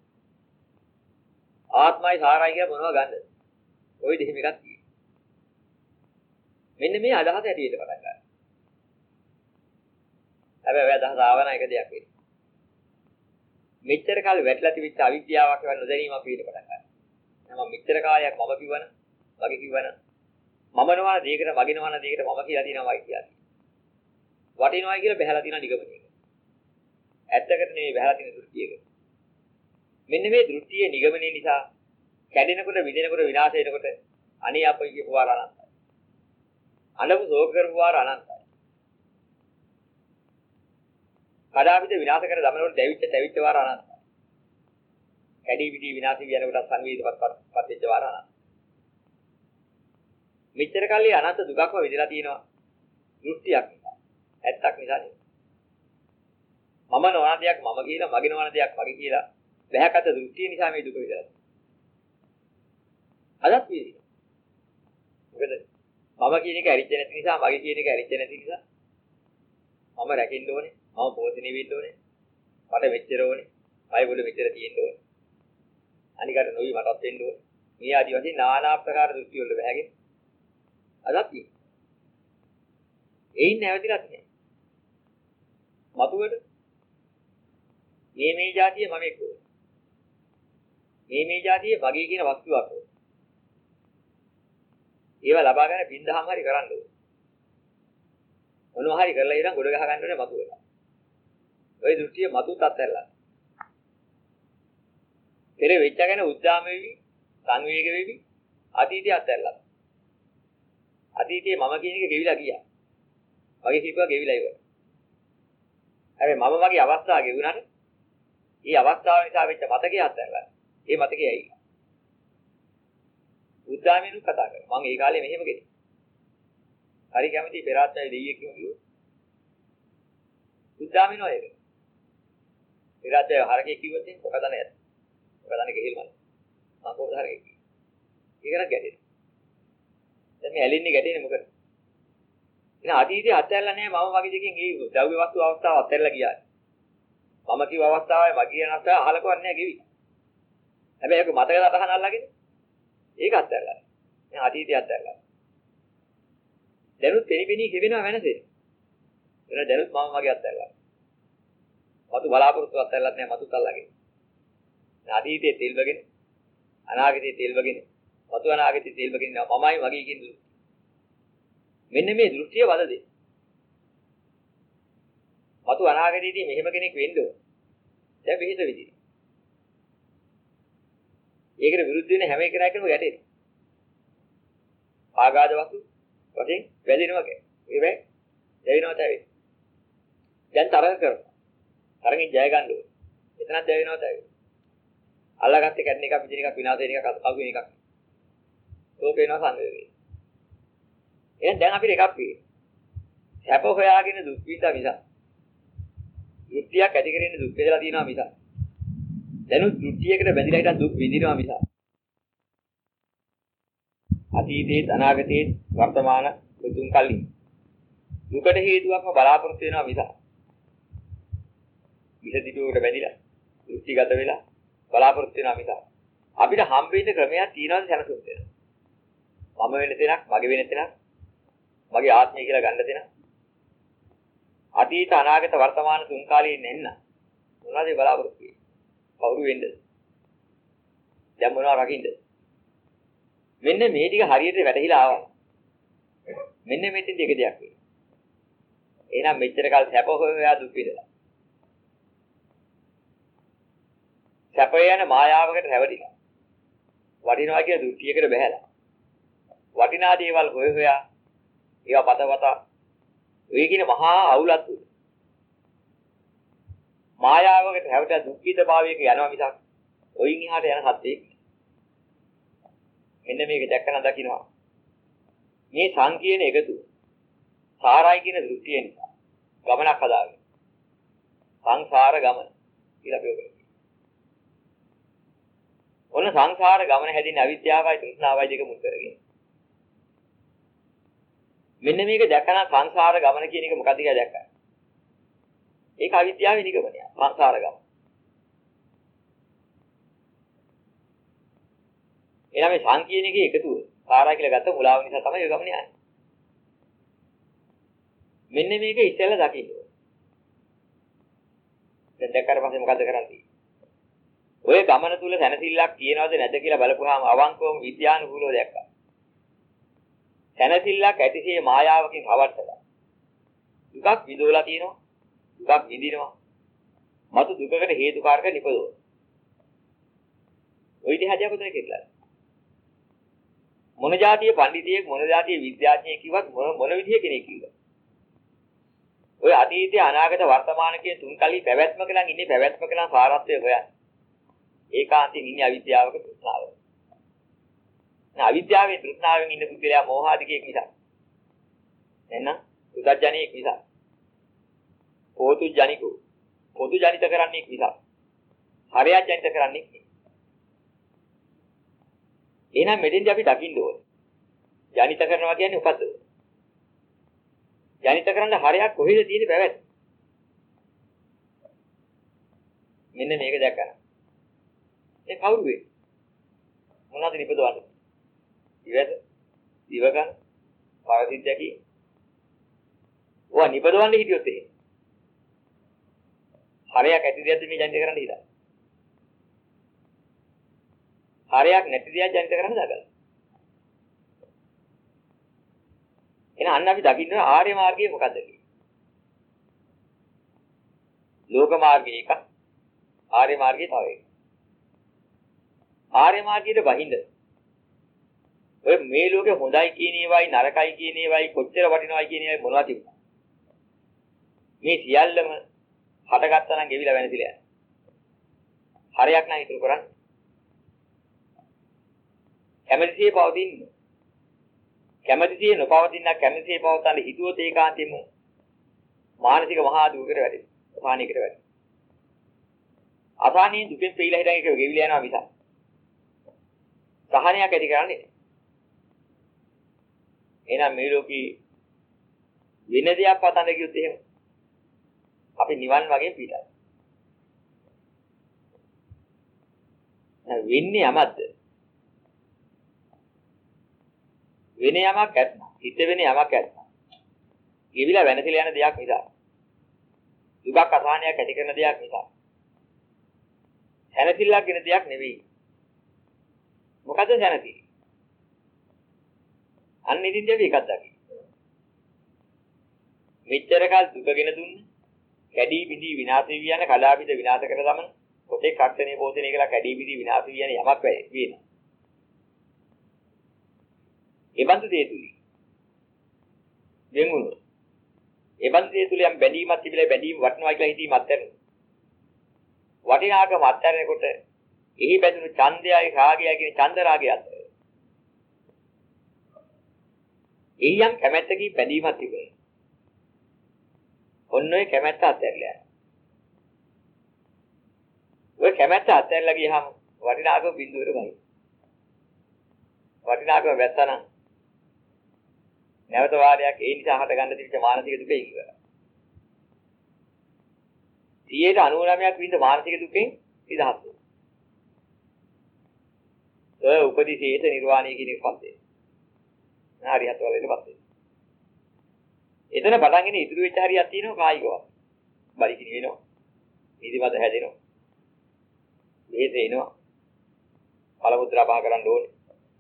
ආත්මයි සාරයි කියලා මොනවා ගන්නද? ওই දෙහිම එකක් තියෙනවා. මෙන්න මේ අදහස ඇටියට පටන් ගන්නවා. හැබැයි ඔය අදහස ආවන එක දෙයක් වෙන්නේ. මෙච්චර කාලෙ වැටලා තිබිච්ච අවිද්‍යාවක් වෙන නොදැනීමක් පිට පටන් ගන්නවා. මම මෙච්චර කාලයක් මම කිව්වන, මගේ කිව්වන, මම නවන දෙයකට මගේ නවන දෙයකට මම කියලා දිනවයි කියන්නේ. වටිනවයි කියලා බහැලා තියෙන නිගමනයක. ඇත්තකට නෙමෙයි බහැලා තියෙන දෘෂ්ටියක. මෙන්න මේ දෘෂ්ටියේ නිගමනය නිසා කැඩෙනකොට විදිනකොට විනාශ වෙනකොට අනේ අපයි කියපු වාර අනන්තයි. අනබු සෝක කරපු වාර අනන්තයි. කඩාවිද විනාශ කර දමනකොට දැවිච්ච වාර අනන්තයි. කැඩී විදී විනාශ වෙනකොට සංවේදපත් වෙච්ච වාර අනන්තයි. මෙච්චර කල්ලි අනන්ත දුකක්ම විඳලා තියෙනවා දෘෂ්ටියක් නිසා. ඇත්තක් නිසා නෙවෙයි. මම නොවන දෙයක් මම කියලා මගේ නොවන දෙයක් මගේ කියලා බහැකට දෘෂ්ටිය නිසා මේ දුක විඳලා. අදත් වේවි. මොකද මම කියන එක ඇරිච්ච නැති නිසා මගේ කියන එක ඇරිච්ච නැති නිසා මම රැකෙන්න ඕනේ. මම පෝෂණය වෙන්න ඕනේ. මට මෙච්චර ඕනේ. මයි වල මෙච්චර තියෙන්න ඕනේ. අනිකට නොවි මටත් වෙන්න ඕනේ. මේ ආදි වශයෙන් নানা ආකාර දෘෂ්ටි වල බහැගෙන අදත් වේවි. එයින් නැවතිලත් නෑ. මතුවේද මේ જાතිය මම එක්ක මේ જાතිය මගේ කියන වස්තුවක් ඕන. ඒවා ලබා ගන්න බින්දහම හරි කරන්න ඕන. මොනවා හරි කරලා ඉතින් ගොඩ ගහ ගන්න ඕනේ මතුවේලා. ওই දෘෂ්ටිය මතුත් අත්හැරලා. පෙර වෙච්ච ගැන උද්දාම වෙවි, සංවේග වෙවි, අතීතය අත්හැරලා. අතීතයේ මම කියන එක ගෙවිලා ගියා. මගේ කීපුවා ගෙවිලා ඉවරයි. හැබැයි මම මගේ අවස්ථාව ගෙවුණාට ඒ අවස්ථාව නිසා වෙච්ච මතකය අත්හැරලා. ඒ මතකය ඇයි? උද්දාමෙනු කතා කරා. මම ඒ කාලේ මෙහෙම ගෙයි. හරි කැමති පෙරාත්මයේ දෙයියෙක් කිව්වා. උද්දාමෙනු ඒක. පෙරාත්මයේ හරකේ කිව්වොත් මොකද නැහැ. මොකද නැහැ ගෙහිල්මන. මම කොහොමද හරකේ කිව්වේ. ඒක නම් ගැටේ. දැන් මේ ඇලින්නේ ගැටේනේ මොකද? ඉතින් අතීතයේ අත්හැරලා නැහැ මම වගේ දෙකින් ඒ ද්‍රව්‍ය වස්තු අවස්ථාව අත්හැරලා ගියා. මම කිව්ව අවස්ථාවේ මගේ නැත්නම් අහලකවත් නැහැ ගෙවි. හැබැයි ඒක මතක සටහන අල්ලගෙන ඒක අත්හැරලා. දැන් අතීතය අත්හැරලා. දැනුත් පෙනිපෙනී ගෙවෙනවා වෙනසේ. එන දැනුත් මම මගේ අත්හැරලා. මතු බලාපොරොත්තු අත්හැරලත් නැහැ මතුත් අල්ලගෙන. අතීතයේ තෙල්වගෙන අනාගතයේ තෙල්වගෙන මතු අනාගතයේ තෙල්වගෙන මමයි මගේ කියන දෘෂ්ටි. මෙන්න මේ දෘෂ්ටිය වලදේ. මතු අනාගතයේදී මෙහෙම කෙනෙක් වෙන්න ඕන. දැන් විහිද විදිහට. ඒකට විරුද්ධ වෙන හැම එකනකම ගැටෙනවා. ආගාද වස්තු වශයෙන් වැදිනවා කියන්නේ. ඒ වෙයි දැවෙනවා තැවෙනවා. දැන් තරඟ කරනවා. තරඟෙන් ජය ගන්න ඕනේ. එතනත් දැවෙනවා තැවෙනවා. අල්ලාගත්තේ කැඩෙන එකක්, විදින එකක්, විනාශ වෙන එකක්, අසු වෙන එකක්. ඕක වෙනවා සංවේගය. එහෙනම් දැන් අපිට එකක් වෙයි. සැප හොයාගෙන දුක් විඳා මිස. දෘෂ්ටියක් ඇති කරගෙන දුක් විඳලා තියෙනවා මිස. දැනුත් දෘෂ්ටියකට බැඳිලා හිටන් දුක් විඳිනවා මිස. අතීතයේ අනාගතයේ වර්තමාන තුන් කල්ලි දුකට හේතුවක්ම බලාපොරොත්තු වෙනවා මිස. විසදිටුවකට බැඳිලා දෘෂ්ටිගත වෙලා බලාපොරොත්තු වෙනවා මිස. අපිට හම්බෙන්න ක්‍රමයක් තියෙනවාද සැලසුම් දෙන්න. මම වෙන තැනක්, මගේ වෙන තැනක්, මගේ ආත්මය කියලා ගන්න තැනක්. අතීත අනාගත වර්තමාන තුන් කාලයේ නෙන්න මොනවද බලාපොරොත්තු වෙන්නේ? කවුරු වෙන්නද? දැන් මොනවා රකින්නද? මෙන්න මේ ටික හරියට වැටහිලා ආවා. මෙන්න මෙතෙන් දෙක දෙයක් වෙයි. එහෙනම් මෙච්චර කාල සැප හොයා දුක් විඳලා. සැප යන මායාවකට රැවටිලා. වටිනවා කියන දෘෂ්ටියකට බැහැලා. වටිනා දේවල් හොය හොයා ඒවා පතවත ඔය කියන මහා අවුලක් තුන. මායාවකට රැවටිලා දුක්ඛිත භාවයක යනවා මිසක් ඔයින් එහාට යන සත්‍යෙක්. මෙන්න මේක දැක්කන දකින්නවා. මේ සංකීර්ණ එකතු සාරයි කියන දෘෂ්ටිය නිසා ගමනක් හදාගෙන සංසාර ගමන කියලා අපි ඔබ කියනවා. ඔන්න සංසාර ගමන හැදින්නේ අවිද්‍යාවයි තෘෂ්ණාවයි දෙක මුල් කරගෙන. මෙන්න මේක දැක්කන සංසාර ගමන කියන එක මොකද කියලා දැක්කා. ඒක අවිද්‍යාවේ නිගමනය. සංසාර ගමන. එනනම් මේ සංකීර්ණකේ එකතුව සාරා කියලා ගත්ත මුලාව නිසා තමයි ඒ ගමන යන්නේ. මෙන්න මේක ඉස්සෙල්ලා දකින්න ඕනේ. දැන් දැක්කට පස්සේ මොකද කරන්නේ? ඔය ගමන තුල සැනසෙල්ලක් තියනවද නැද්ද කියලා බලපුවාම අවංකවම විද්‍යානුකූලව දැක්කා. සැනසෙල්ලක් ඇතිසේ මායාවකින් හවට්ටලා. දුකක් විඳවලා තියෙනවා. දුකක් විඳිනවා. මතු දුකකට හේතුකාරක නිපදවන. ඔය ඉතින් හදියාපතේ කියලා. මොන જાතිය පඬිතියෙක් මොන જાතිය විද්‍යාඥයෙක් කිව්වත් මොන විදිය කෙනෙක් කිව්වත්. ඔය අතීතයේ අනාගත වර්තමාන කියන තුන් කල්ලි පැවැත්මක නම් ඉන්නේ පැවැත්මක නම් සාරත්වය හොයන්නේ. ඒකාන්තයෙන් ඉන්නේ අවිද්‍යාවක තෘෂ්ණාව. අවිද්‍යාවේ තෘෂ්ණාවෙන් ඉන්න පුද්ගලයා මෝහාදිකයෙක් නිසා. එහෙනම් උදජ්ජණියෙක් නිසා. පොතු ජනිකෝ. පොතු ජනිත කරන්නේ නිසා. හරයක් ජනිත කරන්නේ නෙවෙයි. එහෙනම් මෙතෙන්දී අපි දකින්න ඕනේ. ජනිත කරනවා කියන්නේ උපද්දව. ජනිත කරන්න හරයක් කොහෙද තියෙන්නේ පැවැත්. මෙන්න මේක දැක්කම. ඒ කවුරු වෙයි? මොනවද නිපදවන්නේ? ඉවද? ඉවකන්? පාරසිද්ධියකි? ඔය නිපදවන්නේ හිටියොත් එහෙම. හරයක් ඇති දෙයක්ද මේ ජනිත කරන්න හිතා. හරයක් නැති දෙයක් ජනිත කරන්න දාගන්න. එහෙනම් අන්න අපි දකින්න ආර්ය මාර්ගය මොකද්ද කියන්නේ? ලෝක මාර්ගය එකක්. ආර්ය මාර්ගය තව එකක්. ආර්ය මාර්ගයට බහිඳ ඔය මේ ලෝකේ හොඳයි කියන ඒවායි නරකයි කියන ඒවායි කොච්චර වටිනවයි කියන ඒවායි මොනවද තිබුණා? මේ සියල්ලම හටගත්තා නම් ගෙවිලා වෙනසිලා යනවා. හරයක් නම් ඉතුරු කරන්නේ. කැමැතිසේ පවතින. කැමැතිසේ නොපවතින කැමැතිසේ පවතන හිතුවොත් ඒකාන්තයෙන්ම මානසික මහා දුකකට වැටෙනවා. අසහනයකට වැටෙනවා. අසහනී දුකෙන් පිළිලා හිටන් ඒක ගෙවිලා යනවා මිස. සහනයක් ඇති කරන්නේ නැහැ. එහෙනම් මේ ලෝකේ වෙන දෙයක් පතන්න කිව්වොත් එහෙම අපි නිවන් වගේ පිටයි. වෙන්නේ යමක්ද? වෙන යමක් ඇත්නම්, හිත වෙන යමක් ඇත්නම්. ගෙවිලා වෙනසිලා යන දෙයක් නිසා. දුකක් අසහනයක් ඇති කරන දෙයක් නිසා. සැනසෙල්ලක් වෙන දෙයක් නෙවෙයි. මොකද සැනසෙල්ල? අන්න ඉතින් අපි එකක් දකින්න. මෙච්චර කාල දුකගෙන දුන්නේ කැඩී බිඳී විනාශ වී යන කලාපිත විනාශ කර දමන පොතේ කර්තනේ පෝෂණය කළා කැඩී බිඳී විනාශ වී යන යමක් වෙනවා. ඒ බඳු දේ තුලින් දෙන්නුන ඒ බන්දේ තුල යම් බැඳීමක් තිබිලා බැඳීම වටනවා කියලා හිතීමත් ඇති. වටිනාකම අත්හැරෙනකොට එහි බැඳුණු ඡන්දයයි රාගයයි කියන ඡන්ද රාගය අතර. එයියන් කැමැත්තකින් බැඳීමක් තිබෙනවා. ඔන්න ඔය කැමැත්ත අත්හැරලා යනවා. ඔය කැමැත්ත අත්හැරලා ගියහම වටිනාකම බිඳුවට වයි. වටිනාකම වැස්සනම් නැවත වාරයක් ඒ නිසා හට ගන්න තිබිච්ච මානසික දුක ඉවරයි. 99%ක් විඳ මානසික දුකෙන් නිදහස් වෙනවා. ඔය උපදිශේෂ නිර්වාණය කියන එක පස්සේ. හරියට වලට පස්සේ. එතන පටන්ගෙන ඉදිරි වෙච්ච හරියක් තියෙනවා කායිකව. බලිකිනි වෙනවා. නිදිමත හැදෙනවා. මේස එනවා. පළමුත්‍රා පහ කරන්න ඕනේ.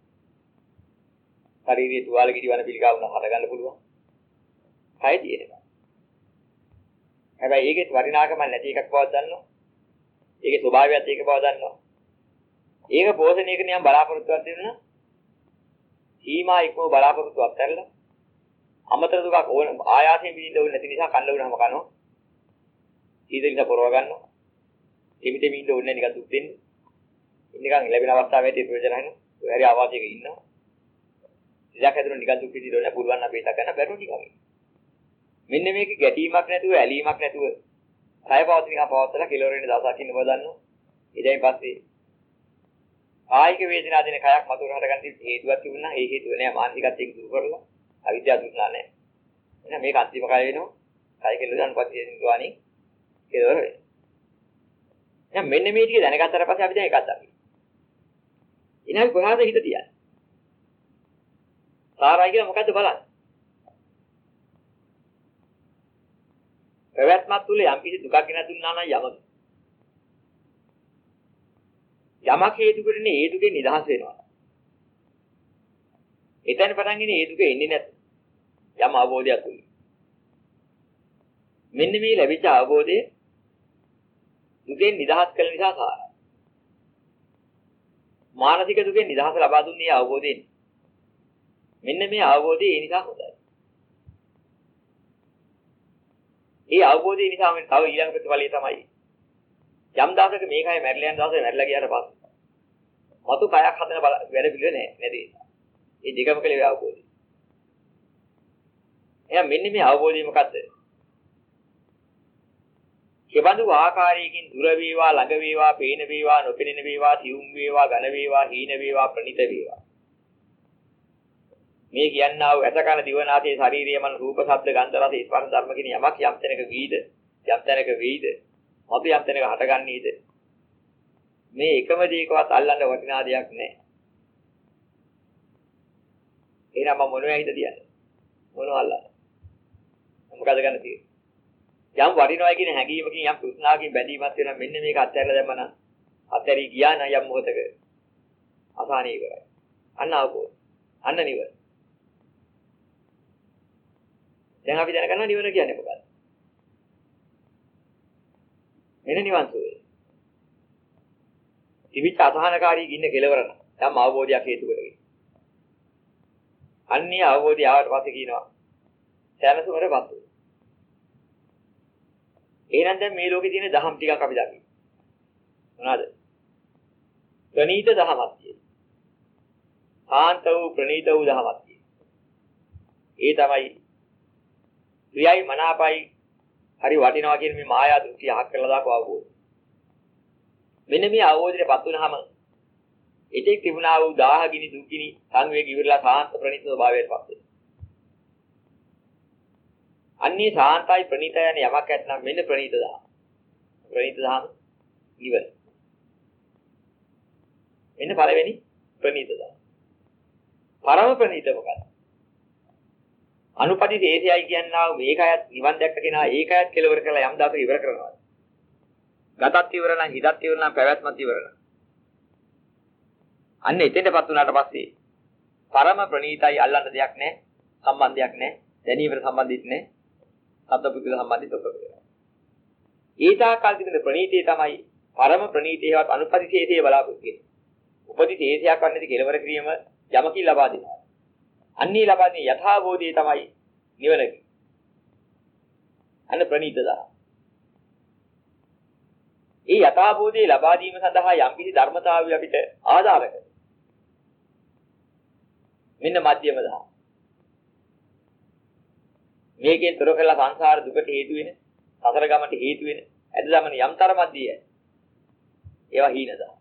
ශරීරයේ තුවාල කිඩිවන පිළිකාව උන හද ගන්න පුළුවන්. කය තියෙනවා. හැබැයි ඒකේ වටිනාකම නැති එකක් බව දන්නවා. ඒකේ ස්වභාවයත් ඒක බව දන්නවා. ඒක පෝෂණය කරන යම් බලාපොරොත්තුවක් දෙන්න සීමා ඉක්මව බලාපොරොත්තු අත්හැරලා අමතර දුකක් ඕන ආයාසයෙන් විඳින්න ඕනේ නැති නිසා කන්න උනම කනවා. ඊදෙන්න පොරව ගන්නවා. එමිට මින්න ඕනේ නිකන් දුක් දෙන්නේ. නිකන් ලැබෙන අවස්ථාවේදී ප්‍රයෝජන හරිනවා. ඔය හරි ආවාසයක ඉන්නවා. ඉලක්ක හැදුණු නිකන් දුක් විඳින්න ඕනේ පුළුවන් නම් මේක ගන්න බැරුව නිකන්. මෙන්න මේක ගැටීමක් නැතුව ඇලීමක් නැතුව කය පවතින පවත්තලා කෙලවර වෙන දවසක් ඉන්න බව දන්නවා. ඊටයින් පස්සේ කායික වේදනා දෙන කයක් මතුවර හටගන්න හේතුවක් තිබුණා. ඒ හේතුව නෑ මානසිකත්වයෙන් දුරු කරලා අවිද්‍යාව දුන්නා නෑ. එහෙනම් මේක අන්තිම කය වෙනවා. කය කෙලවර අනුපත්තිය නිර්වාණි කෙලවර වෙනවා. දැන් මෙන්න මේ ටික දැනගත්තට පස්සේ අපි දැන් එකක් දකිනවා. ඊළඟ කොහාද හිත තියන්නේ? සාරයි කියලා මොකද්ද බලන්න. පැවැත්මක් තුල යම් කිසි දුකක් ගෙන දුන්නා නම් යමක. යමක් හේතු කරන්නේ ඒ දුකෙන් නිදහස් වෙනවා. එතන පටන්ගෙන ඒ දුක එන්නේ නැත්. යම් අවබෝධයක් තුල. මෙන්න මේ ලැබිච්ච අවබෝධය දුකෙන් නිදහස් කළ නිසා සාරයි. මානසික දුකෙන් නිදහස ලබා දුන්නේ අවබෝධයෙන්. මෙන්න මේ අවබෝධය ඒ නිසා හොඳයි. ඒ අවබෝධය නිසා මම තව ඊළඟ ප්‍රතිඵලය තමයි යම් දාසක මේකයි මැරිලා යන දාසේ මැරිලා ගියාට පස්සේ මතු කයක් හදන වැඩ පිළිවෙල නැහැ නේද? ඒ දෙකම කලේ අවබෝධය. එහෙනම් මෙන්න මේ අවබෝධය මොකද්ද? කෙබඳු ආකාරයකින් දුර වේවා ළඟ වේවා පේන වේවා නොපෙනෙන වේවා සියුම් වේවා ඝන වේවා හීන වේවා ප්‍රණිත වේවා මේ කියන්නා වූ ඇසකන දිවනාසයේ ශාරීරිය මන රූප ශබ්ද ගන්ධ රස ස්පර්ශ ධර්ම කියන යමක් යම් තැනක වීද යම් තැනක වේද මොකද යම් තැනක හටගන්නේද මේ එකම දෙයකවත් අල්ලන්න වටිනා දෙයක් නැහැ. එහෙනම් මම මොනවයි හිත තියන්නේ? මොනව අල්ලන්න? මොකද ගන්න තියෙන්නේ? යම් වටිනවා කියන හැඟීමකින් යම් තෘෂ්ණාවකින් බැඳීමක් වෙනවා මෙන්න මේක අත්හැරලා දැම්මම අත්හැරී ගියා නම් යම් මොහතක අසහනී ඉවරයි. අන්න අවබෝධ. අන්න නිවන. දැන් අපි දැනගන්නවා නිවන කියන්නේ මොකක්ද? මෙන්න නිවන් සුවය. තිවිච්ච අසහනකාරී ඉන්න කෙලවර නම් අවබෝධයක් හේතු කරගෙන. අන්නේ අවබෝධය ආවට පස්සේ කියනවා සෑමසුමරපත් වෙනවා. එහෙනම් දැන් මේ ලෝකේ තියෙන දහම් ටිකක් අපි දකිමු. මොනවාද? ප්‍රණීත දහමක් තියෙනවා. සාන්ත වූ ප්‍රණීත වූ දහමක් තියෙනවා. ඒ තමයි ප්‍රියයි මනාපයි හරි වටිනවා කියන මේ මායා දෘෂ්ටි අහක් කරලා දාපු අවබෝධය. මෙන්න මේ අවබෝධයටපත් වුනහම ඒකේ තිබුණා වූ දාහගිනි දුක්ගිනි සංවේග ඉවරලා සාන්ත ප්‍රණීත ස්වභාවයටපත් වෙනවා. අන්නේ සාන්තයි ප්‍රණීතය යන යමක් ඇත්නම් මෙන්න ප්‍රණීත දහම. ප්‍රණීත දහම නිවන. මෙන්න පළවෙනි ප්‍රණීත දහම. පරම ප්‍රණීත මොකක්ද? අනුපටි දේශයයි කියනවා මේකයත් නිවන් දැක්ක කෙනා ඒකයත් කෙලවර කරලා යම් දාසක ඉවර කරනවා. ගතත් ඉවර නම් හිතත් ඉවර නම් පැවැත්මත් ඉවර නම්. අන්න එතෙන්ටපත් වුණාට පස්සේ පරම ප්‍රණීතයි අල්ලන්න දෙයක් නැහැ. සම්බන්ධයක් නැහැ. දැනීමට සම්බන්ධිත නැහැ. සත්පුද්ගල සම්බන්ධිත ඔක්කොම. ඊටාකල් තිබෙන ප්‍රණීතය තමයි පරම ප්‍රණීතයවත් අනුපතිශේෂයේ බලාපොරොත්තු වෙන්නේ. උපදිශේෂයක් වන්නේදී කෙලවර කිරීම යමකින් ලබා දෙනවා. අන්නේ ලබන්නේ යථාබෝධය තමයි නිවන. අන්න ප්‍රණීත දහම්. ඒ යථාභූතය ලබා දීම සඳහා යම්කිසි ධර්මතාවය අපිට ආධාර කරනවා. මෙන්න මධ්‍යම දහම්. මේකෙන් තොර කළා සංසාර දුකට හේතු වෙන, සසර ගමනට හේතු වෙන, ඇද දමන යම් තරමක්දී ඒවා හීන දහම්.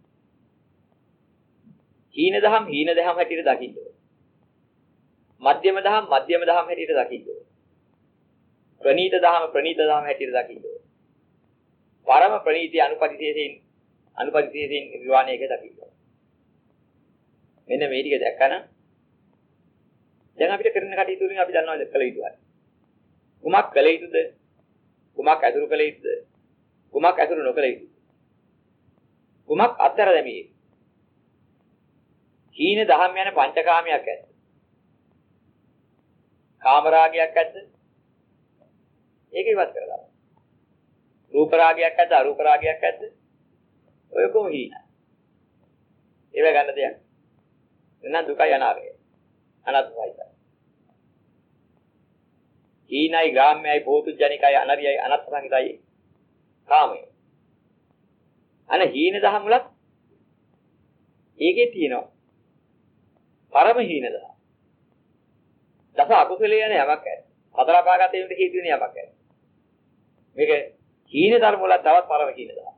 හීන දහම් හැටියට දකින්න ඕනේ. මධ්‍යම දහම් හැටියට දකින්න ඕනේ. ප්‍රණීත දහම් හැටියට දකින්න ඕනේ. පරම ප්‍රණීතිය අනුපතිශේෂයෙන් නිර්වාණයක දකින්න ඕනේ. මෙන්න මේ ටික දැක්කම දැන් අපිට කරන කටයුතු වලින් අපි දන්නවා කළ යුතුයි. කුමක් කළ යුතුද? කුමක් අතුරු කළ යුතුද? කුමක් අතුරු නොකළ යුතුද? කුමක් අත්තර දැමියේ? හීන දහම් යන පංචකාමයක් ඇද්ද? කාමරාගයක් ඇද්ද? ඒක ඉවත් කරලා. රූප රාගයක් ඇද්ද? අරූප රාගයක් ඇද්ද? ඔය කොහොම හීන? ඒව ගන්න දෙයක්. එන්න දුකයි අනාගතයි. අනත්වයි. හීනයි ගාම්‍යයි පෝතුජනිකයි අනරියයි අනත් සංගිතයි කාමය. අන හීන දහම් වලත් ඒකේ තියෙනවා. පරම හීන දහම්. දස අකුසලයේ යන යමක් ඇත. හතර පාගතේ වෙන හේතු වෙන යමක් ඇත. මේක හීන ධර්ම වල තවත් පරම හීන දහම්.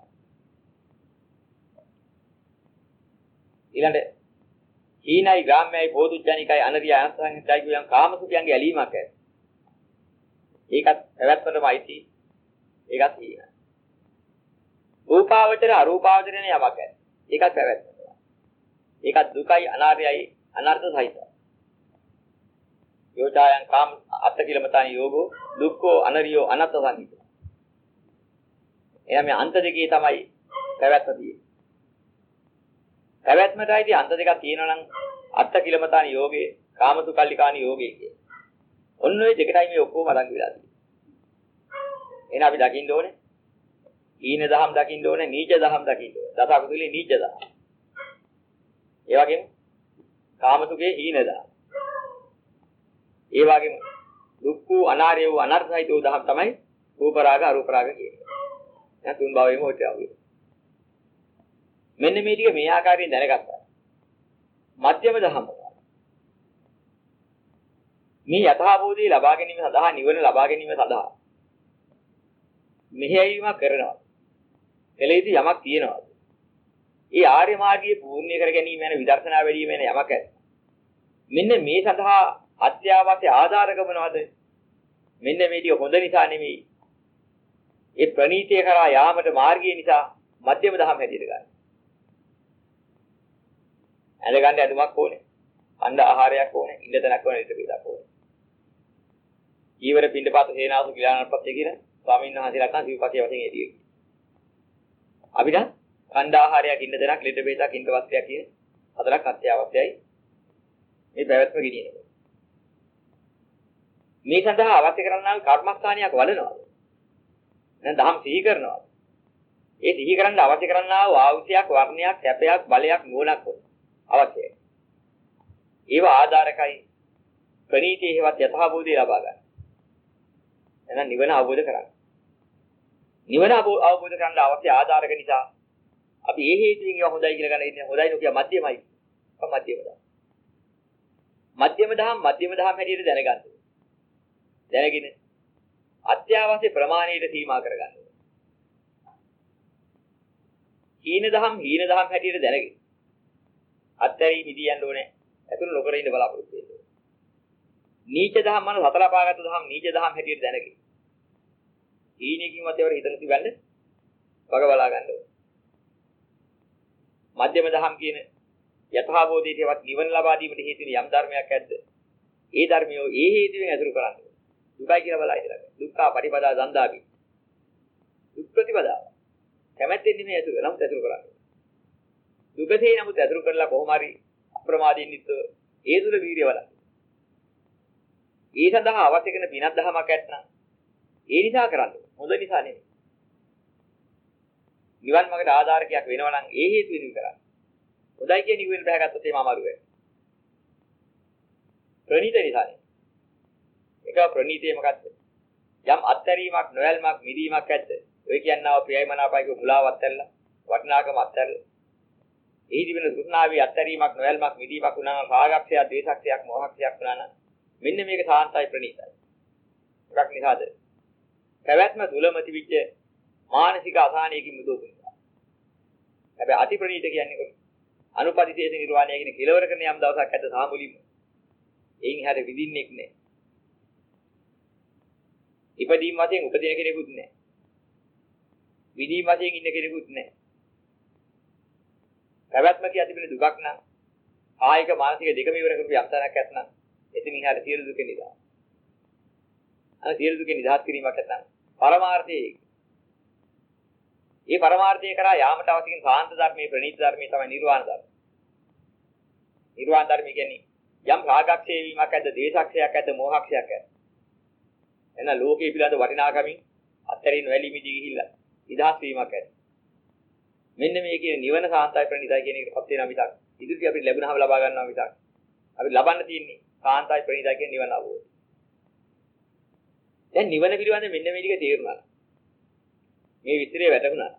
ඊළඟට හීනයි ගාම්‍යයි පෝතුජනිකයි අනරියයි අනත් සංගිතයි කියන කාමසුඛයන්ගේ ඇලීමක් ඇත. ඒකත් පැවැත්මටම අයිති. ඒකත් හීනයි. රූපාවචර අරූපාවචර යන යමක් ඇත. ඒකත් පැවැත්මට. ඒකත් දුකයි අනාර්යයි අනර්ථ සහිතයි. යෝචායන් කාම අත්තිකිලමතානි යෝගෝ දුක්ඛෝ අනරියෝ අනත්ත සංහිත. එයා මේ අන්ත දෙකේ තමයි පැවැත්ම තියෙන්නේ. පැවැත්මටයි අන්ත දෙකක් තියෙනවා නම් අත්තිකිලමතානි යෝගේ කාමසුකල්ලිකානි යෝගේ කිය. ඔන්න ඔය දෙකටයි මේ ඔක්කොම අරන් වෙලා තියෙන්නේ. එහෙනම් අපි දකින්න ඕනේ. ඊන දහම් දකින්න ඕනේ, නීච දහම් දකින්න ඕනේ. දස අකුසලේ නීච දහම්. ඒ වගේම කාමසුඛේ හීන දහම්. ඒ වගේම දුක්ඛ අනාර්ය වූ අනර්ථයිත වූ දහම් තමයි රූප රාග අරූප රාග කියන්නේ. දැන් තුන් භවයේම ඔය ටික. මෙන්න මේ ටික මේ ආකාරයෙන් දැනගත්තා. මධ්‍යම දහම. මේ යථාභූතය ලබා ගැනීම සඳහා නිවන ලබා ගැනීම සඳහා මෙහෙයවීමක් කරනවා. කෙලෙසි යමක් තියෙනවා. ඒ ආර්ය මාර්ගයේ පූර්ණ්‍ය කර ගැනීම යන විදර්ශනා වැඩිම යන යමක් ඇත. මෙන්න මේ සඳහා අත්‍යවශ්‍ය ආධාරක මොනවද? මෙන්න මේ ටික හොඳ නිසා නෙමෙයි. ඒ ප්‍රණීතිය කරා යාමට මාර්ගය නිසා මධ්‍යම දහම් හැටියට ගන්න. ඇඳ ගන්න ඇඳුමක් ඕනේ. අණ්ඩ ආහාරයක් ඕනේ. ඉන්න තැනක් ඕනේ. ඉත පිටක් ඕනේ. ඊවර පින්ඩපාත හේනාසු කිලානපත්ය කියන ස්වාමීන් වහන්සේලා කන් සිව්පකේ වශයෙන් එළියේ. අපිට අණ්ඩ ආහාරයක් ඉන්න තැනක් ලෙඩ බේතක් ඉන්න වස්ත්‍රයක් කියන හතරක් අත්‍යවශ්‍යයි. මේ පැවැත්ම ගෙනියනවා. මේ සඳහා අවශ්‍ය කරන්නා වූ කර්මස්ථානයක් වඩනවා. දැන් දහම් සිහි කරනවා. ඒ සිහි කරන්න අවශ්‍ය කරන්නා වූ ආයුෂයක්, වර්ණයක්, සැපයක්, බලයක්, නුවණක් අවශ්‍යයි. ඒව ආධාරකයි ප්‍රණීතිය හේවත් යථාභූතය ලබා ගන්න. එහෙනම් නිවන අවබෝධ කරගන්න. නිවන අවබෝධ කරගන්න අවශ්‍ය ආධාරක නිසා අපි ඒ හේතුවෙන් ඒවා හොඳයි කියලා ගන්න ඉන්නේ. හොඳයි නොකිය මධ්‍යමයි. මධ්‍යම දහම් හැටියට දැනගන්න. දැනගෙන අත්‍යවශ්‍ය ප්‍රමාණයට සීමා කරගන්න. හීන දහම් හැටියට දැනගෙන අත්‍යරි මිදී යන්න ඕනේ. ඇතුළු නොකර ඉන්න බලාපොරොත්තු වෙන්න ඕනේ. නීච දහම් මන හතර පාගත දහම් නීච දහම් හැටියට දැනගෙන. හීනකින් වතේවර හිතන තිබන්න වග බලා ගන්න ඕනේ. මධ්‍යම දහම් කියන යථාභෝධයේවත් නිවන ලබා දීමට හේතු වෙන යම් ධර්මයක් ඇද්ද? ඒ ධර්මියෝ ඒ හේතුවෙන් අතුරු කරන්නේ. දුකයි කියලා බලා ඉඳලා. දුක්ඛ පටිපදා දන්දාපි. දුක් ප්‍රතිපදාව. කැමැත්තෙන් නෙමෙයි අතුරු නමුත් අතුරු කරන්නේ. දුකසේ නමුත් අතුරු කරලා කොහොම හරි අප්‍රමාදයෙන් නිත්ව ඒ දුර වීර්ය වල. ඒ සඳහා අවශ්‍ය කරන පිනක් දහමක් ඇත්නම් ඒ නිසා කරන්නේ. හොඳ නිසා නෙමෙයි. නිවන් මාර්ගට ආධාරකයක් වෙනවා නම් ඒ හේතු වෙනින් කරන්නේ. හොඳයි කියන නිවෙන්න බෑගත්තොත් එම අමාරු වෙයි. ප්‍රණීත නිසානේ. ඒක ප්‍රණීතේ මොකද්ද? යම් අත්හැරීමක් නොයල්මක් මිදීමක් ඇද්ද? ඔය කියනවා ප්‍රියයි මනාපයි කිය මුලාවත් ඇල්ල වටිනාකම අත්හැරල. එහිදී වෙන තෘෂ්ණාවේ අත්හැරීමක් නොයල්මක් මිදීමක් වුණා නම් රාගක්ෂය, ද්වේෂක්ෂයක්, මෝහක්ෂයක් වුණා නම් මෙන්න මේක සාන්තයි ප්‍රණීතයි. මොකක් නිසාද? පැවැත්ම දුලමති විච්ච මානසික අසහනයකින් මුදවුවා. හැබැයි අති ප්‍රණීත කියන්නේ කොහොමද? අනුපදිශේෂ නිර්වාණය කියන කෙලවර කරන යම් දවසක් ඇද්ද සාමුලින්ම. එයින් හැර විඳින්නෙක් නෑ. ඉපදීම වශයෙන් උපදින කෙනෙකුත් නෑ. විදීම වශයෙන් ඉන්න කෙනෙකුත් නෑ. පැවැත්ම කිය තිබෙන දුකක් නම් කායික මානසික දෙකම ඉවර කරපු යම්තරක් ඇත්නම් එතනින් හැර සියලු දුක නිදා. අර සියලු දුක නිදහස් කිරීමක් නැත්නම් පරමාර්ථයේ. මේ පරමාර්ථය කරා යාමට අවශ්‍ය කරන සාන්ත ධර්මයේ ප්‍රණීත ධර්මයේ තමයි නිර්වාණ ධර්ම. නිර්වාණ ධර්ම කියන්නේ යම් රාගක්ෂය වීමක් ඇද්ද, දේශක්ෂයක් ඇද්ද, මෝහක්ෂයක් ඇද්ද. එන ලෝකේ පිළිබඳ වටිනාකමින් අත්තරින් වැලීමේදී ගිහිල්ලා නිදහස් වීමක් ඇද්ද. මෙන්න මේ කියන නිවන සාන්තයි ප්‍රණීතයි කියන එකට පත් වෙනා මිසක් ඉදිරියට අපිට ලැබුණාම ලබා ගන්නවා මිසක් අපි ලබන්න තියෙන්නේ සාන්තයි ප්‍රණීතයි කියන නිවන අවබෝධය. දැන් නිවන පිළිබඳ මෙන්න මේ ටික තේරුණා. මේ විස්තරය වැටුණා.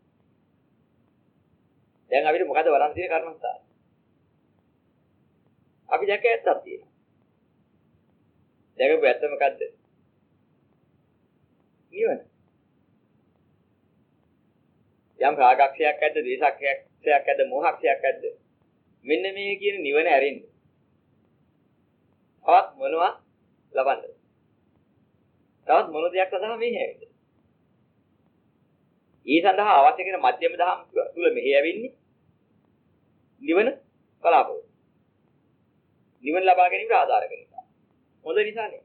දැන් අපිට මොකද වරන් තියෙන කර්මස්ථාන? අපි දැක ඇත්තක් තියෙනවා. දැකපු ඇත්ත මොකද්ද? නිවන. යම් රාගක්ෂයක් ඇද්ද, දේශක්ෂයක් ඇද්ද, මෝහක්ෂයක් ඇද්ද? මෙන්න මේ කියන නිවන ඇරෙන්න. තවත් මොනවා ලබන්නද? තවත් මොන දෙයක් සඳහා මේ හැවෙන්නේ? ඒ සඳහා අවශ්‍ය කරන මධ්‍යම දහම් තුල මෙහි ඇවින්නේ නිවන බලාපොරොත්තු. නිවන ලබා ගැනීමට ආධාර කරනවා. හොඳ නිසා නේ.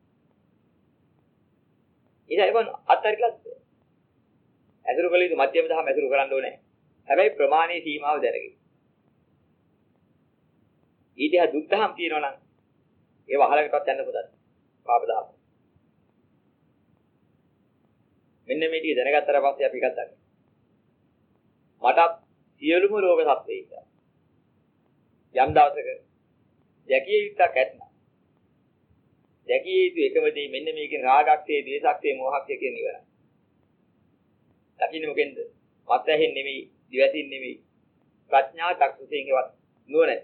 ඊට අත්තරිකලත් ඇසුරු කළ යුතු මධ්‍යම දහම් ඇසුරු කරන්න ඕනේ. හැබැයි ප්‍රමාණයේ සීමාව දැනගෙන. ඊට දුක් දහම් තියෙනවා නම් ඒව අහලකටවත් යන්න පුතත්. පාප දහම්. මෙන්න මේ ටික දැනගත්තට පස්සේ අපි එකක් දන්නවා. මටත් සියලුම ලෝක සත්ත්වයින්ට යම් දවසක දැකිය යුත්තක් ඇත්නම් දැකිය යුතු එකම දේ මෙන්න මේකේ රාගක්ෂේ, දේශක්ෂේ, මෝහක්ෂේ කියන නිවන. දකින්න මොකෙන්ද? මත් ඇහෙන් නෙමෙයි, දිවසින් නෙමෙයි. ප්‍රඥා චක්ෂුසෙන්වත් නුවණ.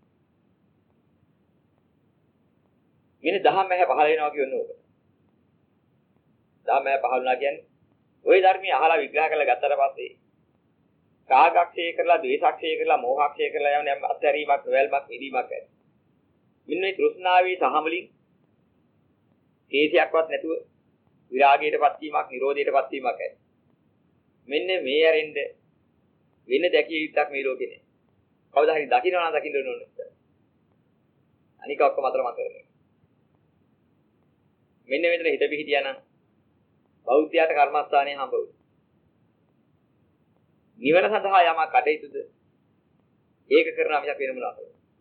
මෙන්න දහම මහ පහල වෙනවා කියන්නේ ඕක. දහම මහ පහල වුණා කියන්නේ ওই ධර්මයේ අහලා විග්‍රහ කරලා ගත්තට පස්සේ රාගක්ෂය කරලා, ද්වේෂක්ෂය කරලා, මෝහක්ෂය කරලා යන අත්හැරීමක්, නොවැල්මක්, නිදීමක් ඇති. මෙන්න මේ තෘෂ්ණාවේ සහමලින් හේතියක්වත් නැතුව විරාගයටපත් වීමක්, නිරෝධයටපත් වීමක් ඇති. මෙන්න මේ ඇරෙන්න වෙන දැකිය යුත්තක් මේ ලෝකේ නෑ. කවදා හරි දකින්නවා නම් දකින්න ඕනේ. අනික ඔක්කොම අතර මත කරන්නේ. මෙන්න මෙතන හිත පිහිටියා නම් බෞද්ධයාට කර්මස්ථානයේ හම්බ වෙයි. නිවන සඳහා යමක් කටයුතුද ඒක කරනවා මිසක් වෙන මොනවාද?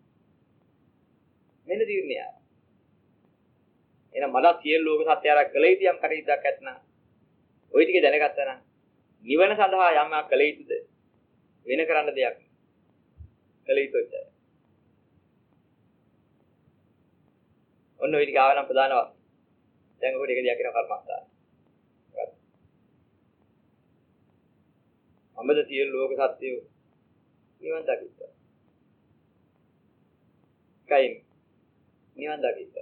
මෙන්න තීරණය. එහෙනම් මල සියලු ලෝක සත්‍යයලා කළ යුතු යම් කටයුත්තක් ඇත්නම් ওই ටික දැනගත්තා නම් නිවන සඳහා යමක් කළ යුතුද වෙන කරන්න දෙයක් කළ යුතුයි. ඔන්න ওই ටික ආවනම් ප්‍රධානවා. දැන් ඔකට එක දෙයක් කරන කර්මස්ථාන. අමද සියලු ලෝක සත්‍යය නිවන් දකිත්ත. කයින් නිවන් දකිත්ත.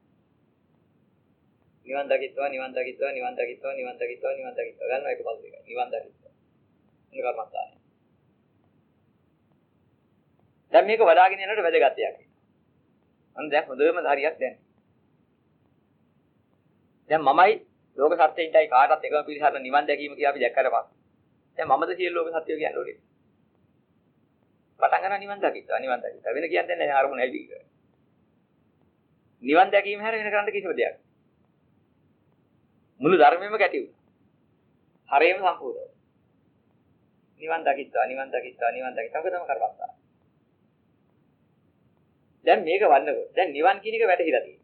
නිවන් දකිත්වා නිවන් දකිත්වා නිවන් දකිත්වා නිවන් දකිත්වා නිවන් දකිත්වා ගන්නවා එක පද දෙකයි. නිවන් දකිත්වා. මොන කර්මස්ථානයි. දැන් මේක වඩාගෙන යනකොට වැදගත් දෙයක්. මම දැන් හොඳම හරියක් දැන්. දැන් මමයි ලෝක සත්‍යයන්ටයි කාටත් එකම පිළිසරණ නිවන් දැකීම කියලා අපි දැක්කට පස්සේ දැන් මමද සියලු ලෝක සත්‍යය කියන්නේ ඕනේ. පටන් ගන්න නිවන් දකිත්වා නිවන් දකිත්වා වෙන කියන්නේ නැහැ අරමුණ ඇවිදි කියලා. නිවන් දැකීම හැර වෙන කරන්න කිසිම දෙයක්. මුළු ධර්මෙම කැටි වුණා. හරියම සම්පූර්ණයි. නිවන් දකිත්වා නිවන් දකිත්වා නිවන් දකිත්වා තමයි කරපස්සා. දැන් මේක වන්නකො. දැන් නිවන් කියන එක වැටහිලා තියෙනවා.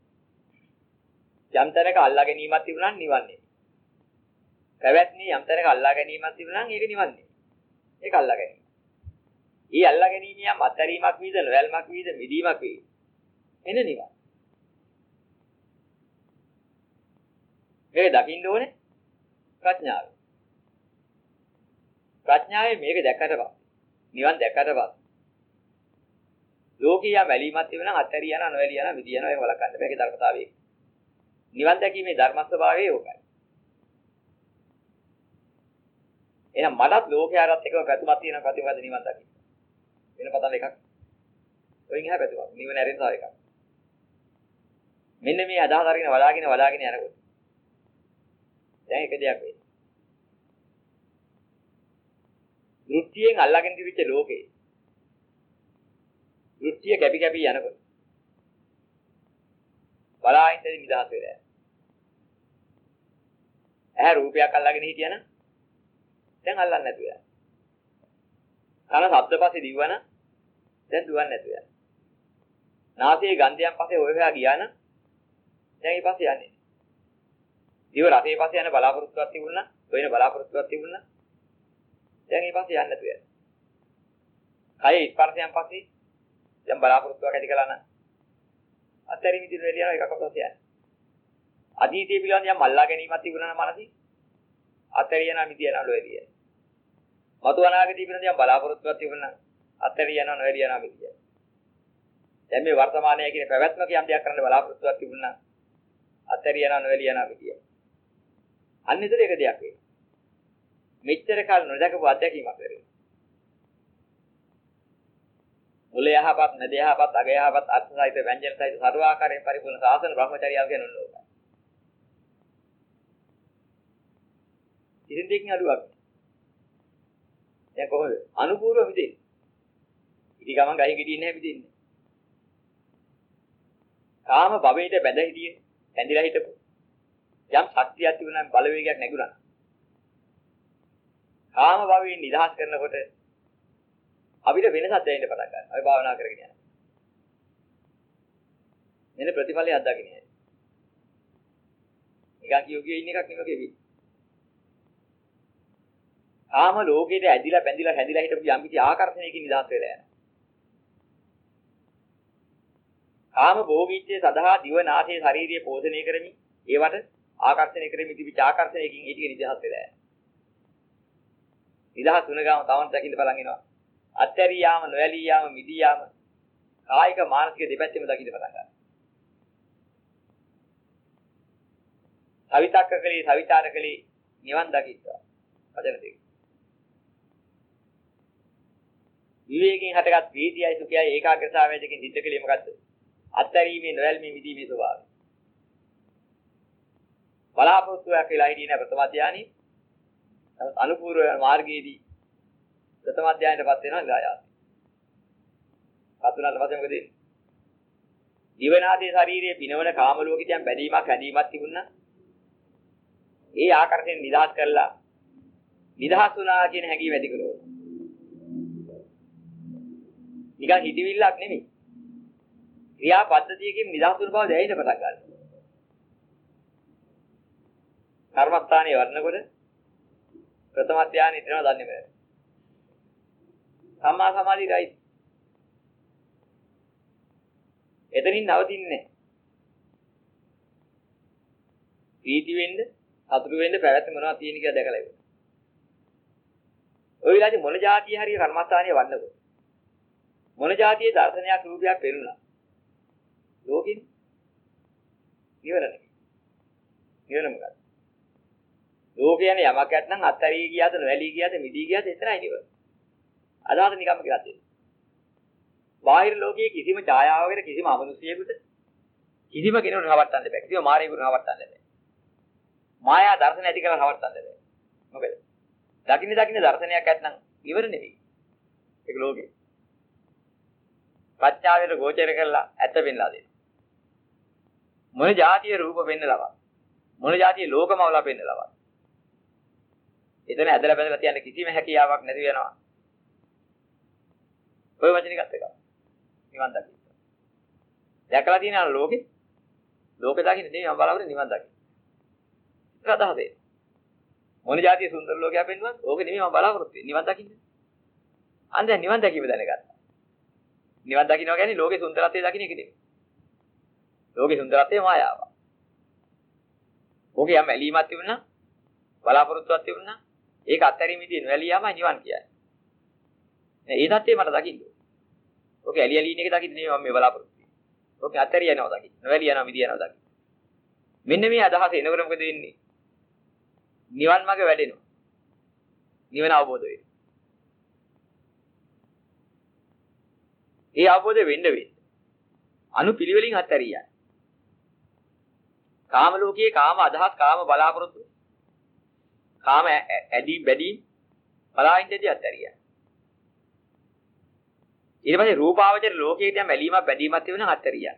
යම් තැනක අල්ලා ගැනීමක් තිබුණා නම් නිවන් නෙමෙයි. පැවැත්නි යම් තැනක අල්ලා ගැනීමක් තිබුණා නම් ඒක නිවන් නෙමෙයි. ඒක අල්ලා ගැනීම. ඊ අල්ලා ගැනීම යම් අත්හැරීමක් වීද, නොවැල්මක් වීද, මිදීමක් වීද. එන නිවන්. මේක දකින්න ඕනේ ප්‍රඥාව. ප්‍රඥාවේ මේක දැක්කට පස්සේ නිවන් දැක්කට පස්සේ ලෝකීය වැලීමක් තිබුණා නම් අත්හැරිය යනවා නොවැළී යනවා විදි යනවා ඒක වළක්වන්න මේකේ ධර්මතාවය. නිවන් දැකීමේ ධර්ම ස්වභාවය ඕකයි. එහෙනම් මඩත් ලෝකයාරත් එකම පැතුමක් තියෙනවා ප්‍රතිපද නිවන් දකින්න. වෙන පතන එකක්. ඔයින් එහා පැතුමක්. නිවන ඇරෙන තව එකක්. මෙන්න මේ අදහස අරගෙන වලාගෙන යනකොට දැන් එක දෙයක් වෙයි. දෘෂ්ටියෙන් අල්ලාගෙන තිබිච්ච ලෝකේ දෘෂ්ටිය කැපි කැපි යනකොට බලාහින්ද නිදහස් වෙලා. ඇහැ රූපයක් අල්ලාගෙන හිටියනම් දැන් අල්ලන්නේ නැතුව යනවා. කන ශබ්ද පස්සේ දිවවන දැන් දුවන්නේ නැතුව යනවා. නාසයේ ගන්ධයන් පස්සේ හොයලා ගියා නම් දැන් ඊපස්සේ යන්නේ. දිව රසයේ පස්සේ යන බලාපොරොත්තුවක් තිබුණා, වෙන බලාපොරොත්තුවක් තිබුණා. දැන් ඊපස්සේ යන්නේ නැතුව යනවා. කය ස්පර්ශයන් පස්සේ දැන් බලාපොරොත්තුවක් ඇති කළා නම් අත්හැරීම විදිහට වෙලියන එකක් අපතේ යනවා. අතීතයේ පිළිබඳ යම් අල්ලා ගැනීමක් තිබුණා නම් මනසේ අත්හැරියනා මිදියනා ලෝයලිය. මතු අනාගතයේ පිළිබඳ යම් බලාපොරොත්තුවක් තිබුණා නම් අත්හැරියනා නොවැළියනා මිදිය. දැන් මේ වර්තමානයේ කියන පැවැත්ම කියම් දෙයක් කරන්න බලාපොරොත්තුවක් තිබුණා නම් අත්හැරියනා නොවැළියනා මිදිය. අන්න ඒතර එක දෙයක් වෙයි. මෙච්චර කාල නොදකපු අත්දැකීමක් වෙරේ. මුල යහපත් නැද යහපත් අග යහපත් අර්ථ සහිත ව්‍යංජන සහිත සර්වාකාරයෙන් පරිපූර්ණ සාසන බ්‍රහ්මචර්යාව කියන ඕක. ඉතින් දෙකින් අඩුවක්. දැන් කොහොමද? අනුපූර්ව මිදෙන්නේ. ඉති ගමන් ගහේ ගෙඩියේ නැහැ මිදෙන්නේ. කාම භවයට බැඳ හිටියේ, ඇඳිලා හිටපො. යම් ශක්තියක් තිබුණා නම් බලවේගයක් නැගුණා. කාම භවයෙන් නිදහස් කරනකොට අපිට වෙනසක් දැනෙන්න පටන් ගන්නවා. අපි භාවනා කරගෙන යනවා. මෙන්න ප්‍රතිඵලය අත්දකින්න. නිකන් කියෝගියේ ඉන්න එකක් නෙමෙයි. කාම ලෝකෙට ඇදිලා බැඳිලා හැදිලා හිටපු යම් කිසි ආකර්ෂණයකින් නිදහස් වෙලා යනවා. කාම භෝගීත්වයේ සදහා දිව නාසය ශාරීරිය පෝෂණය කරමින් ඒවට ආකර්ෂණය කරමින් තිබිච්ච ආකර්ෂණයකින් ඒ ටික නිදහස් වෙලා යනවා. නිදහස් වුණ ගාම තවන් දකින්න බලන් එනවා. අත්හැරී යාම නොයලී යාම මිදී යාම කායික මානසික දෙපැත්තෙම දකින්න පටන් ගන්නවා. සවිතක්කකලී සවිචාරකලී නිවන් දකිත්වා. වචන දෙක. විවේකයෙන් හටගත් ප්‍රීතියයි සුඛයයි ඒකාග්‍රතාවයයි දෙකෙන් සිද්ධ කලේ මොකද්ද? අත්හැරීමේ නොයල්මේ මිදීමේ ස්වභාවය. බලාපොරොත්තුවක් කියලා හිටියේ නැහැ ප්‍රථම ධානයේ. නමුත් අනුපූර්ව මාර්ගයේදී ප්‍රථම ධානයටපත් වෙනවා නිරායාස. පතුනට පස්සේ මොකද වෙන්නේ? ජීවනාදී ශරීරයේ පිනවන කාම ලෝකෙකින් බැඳීමක් හැදීමක් තිබුණා. ඒ ආකර්ෂණය නිදහස් කරලා නිදහස් වුණා කියන හැඟීම ඇති කරගන්නවා. නිකන් හිතවිල්ලක් නෙමෙයි. ක්‍රියා පද්ධතියකින් නිදහස් වුණ බව දැනෙන්න පටන් ගන්නවා. කර්මස්ථානයේ වර්ණකොට ප්‍රථම ධානයේ ඉතනවා දන්නේ නැහැ. සම්මා සමාධියයි. එතනින් නවතින්නේ. ප්‍රීති වෙන්න, සතුටු වෙන්න පැවැත්ම මොනවද තියෙන කියලා දැකලා ඉවරයි. ඔය විලාදී මොන જાතිය හරිය කර්මස්ථානයේ වන්නකො. මොන જાතියේ දර්ශනයක් රූපයක් පෙරුණා. ලෝකෙන් ඉවරයි. ඉවර මොකක්ද? ලෝකේ යන යමක් නැත්නම් අත්හැරී ගියාද නොඇලී ගියාද මිදී ගියාද එතරයි නිවන. අදහස නිකම්ම කියලා තියෙනවා. බාහිර ලෝකයේ කිසිම ඡායාවකට කිසිම අමනුෂ්‍යයෙකුට කිසිම කෙනෙකුට නවත්තන්න බෑ. කිසිම මායෙකුට නවත්තන්න බෑ. මායා දර්ශන ඇති කරලා නවත්තන්න බෑ. මොකද? දකින්න දර්ශනයක් නැත්නම් ඉවර නෙවෙයි. ඒක ලෝකේ. ප්‍රඥාවෙන් ගෝචර කරලා ඇත්ත වෙන්නලා දෙනවා. මොන જાතිය රූප වෙන්නලවත්. මොන જાතිය ලෝකමවලා වෙන්නලවත්. එතන ඇදලා බැඳලා තියන්න කිසිම හැකියාවක් නැති වෙනවා. ඔය වචනේ ගත්ත එක. නිවන් දකින්න. දැකලා තියෙනවා ලෝකේ. ලෝකේ දකින්න නෙමෙයි මම බලාගෙන නිවන් දකින්න. ඒක අදහසේ. මොන જાතිය සුන්දර ලෝකයක් වෙන්නවත් ඕක නෙමෙයි මම බලාපොරොත්තු වෙන්නේ නිවන් දකින්න. අන්න දැන් නිවන් දැකීම දැනගත්තා. නිවන් දකින්නවා කියන්නේ ලෝකේ සුන්දරත්වය දකින්න එක නෙමෙයි. ලෝකේ සුන්දරත්වය මායාව. ඕකේ යම් ඇලීමක් තිබුණා බලාපොරොත්තුවක් තිබුණා ඒක අත්හැරීමේදී නොඇලියාම නිවන් කියන්නේ. නේ ඒ தත්ත්වය මට දකින්න. ඕකේ ඇලි ඇලි ඉන්න එක දකින්න නෙමෙයි මම මේ බලාපොරොත්තු වෙන්නේ. ඕකේ අත්හැරිය යනවා දකින්න. නොඇලි යනවා මිදිය යනවා දකින්න. මෙන්න මේ අදහස එනකොට මොකද වෙන්නේ? නිවන් මාර්ග වැඩෙනවා. නිවන අවබෝධ වෙනවා. ඒ අවබෝධය වෙන්න වෙන්නේ අනුපිළිවෙලින් අත්හැරියයි. කාම ලෝකයේ කාම අදහස් කාම බලාපොරොත්තු කාම ඇදී බැදී බලාින්දදී අත්හැරියයි. ඊට පස්සේ රූපාවචර ලෝකයට යම් ඇලීමක් බැඳීමක් තියෙනවා අත්හැරියයි.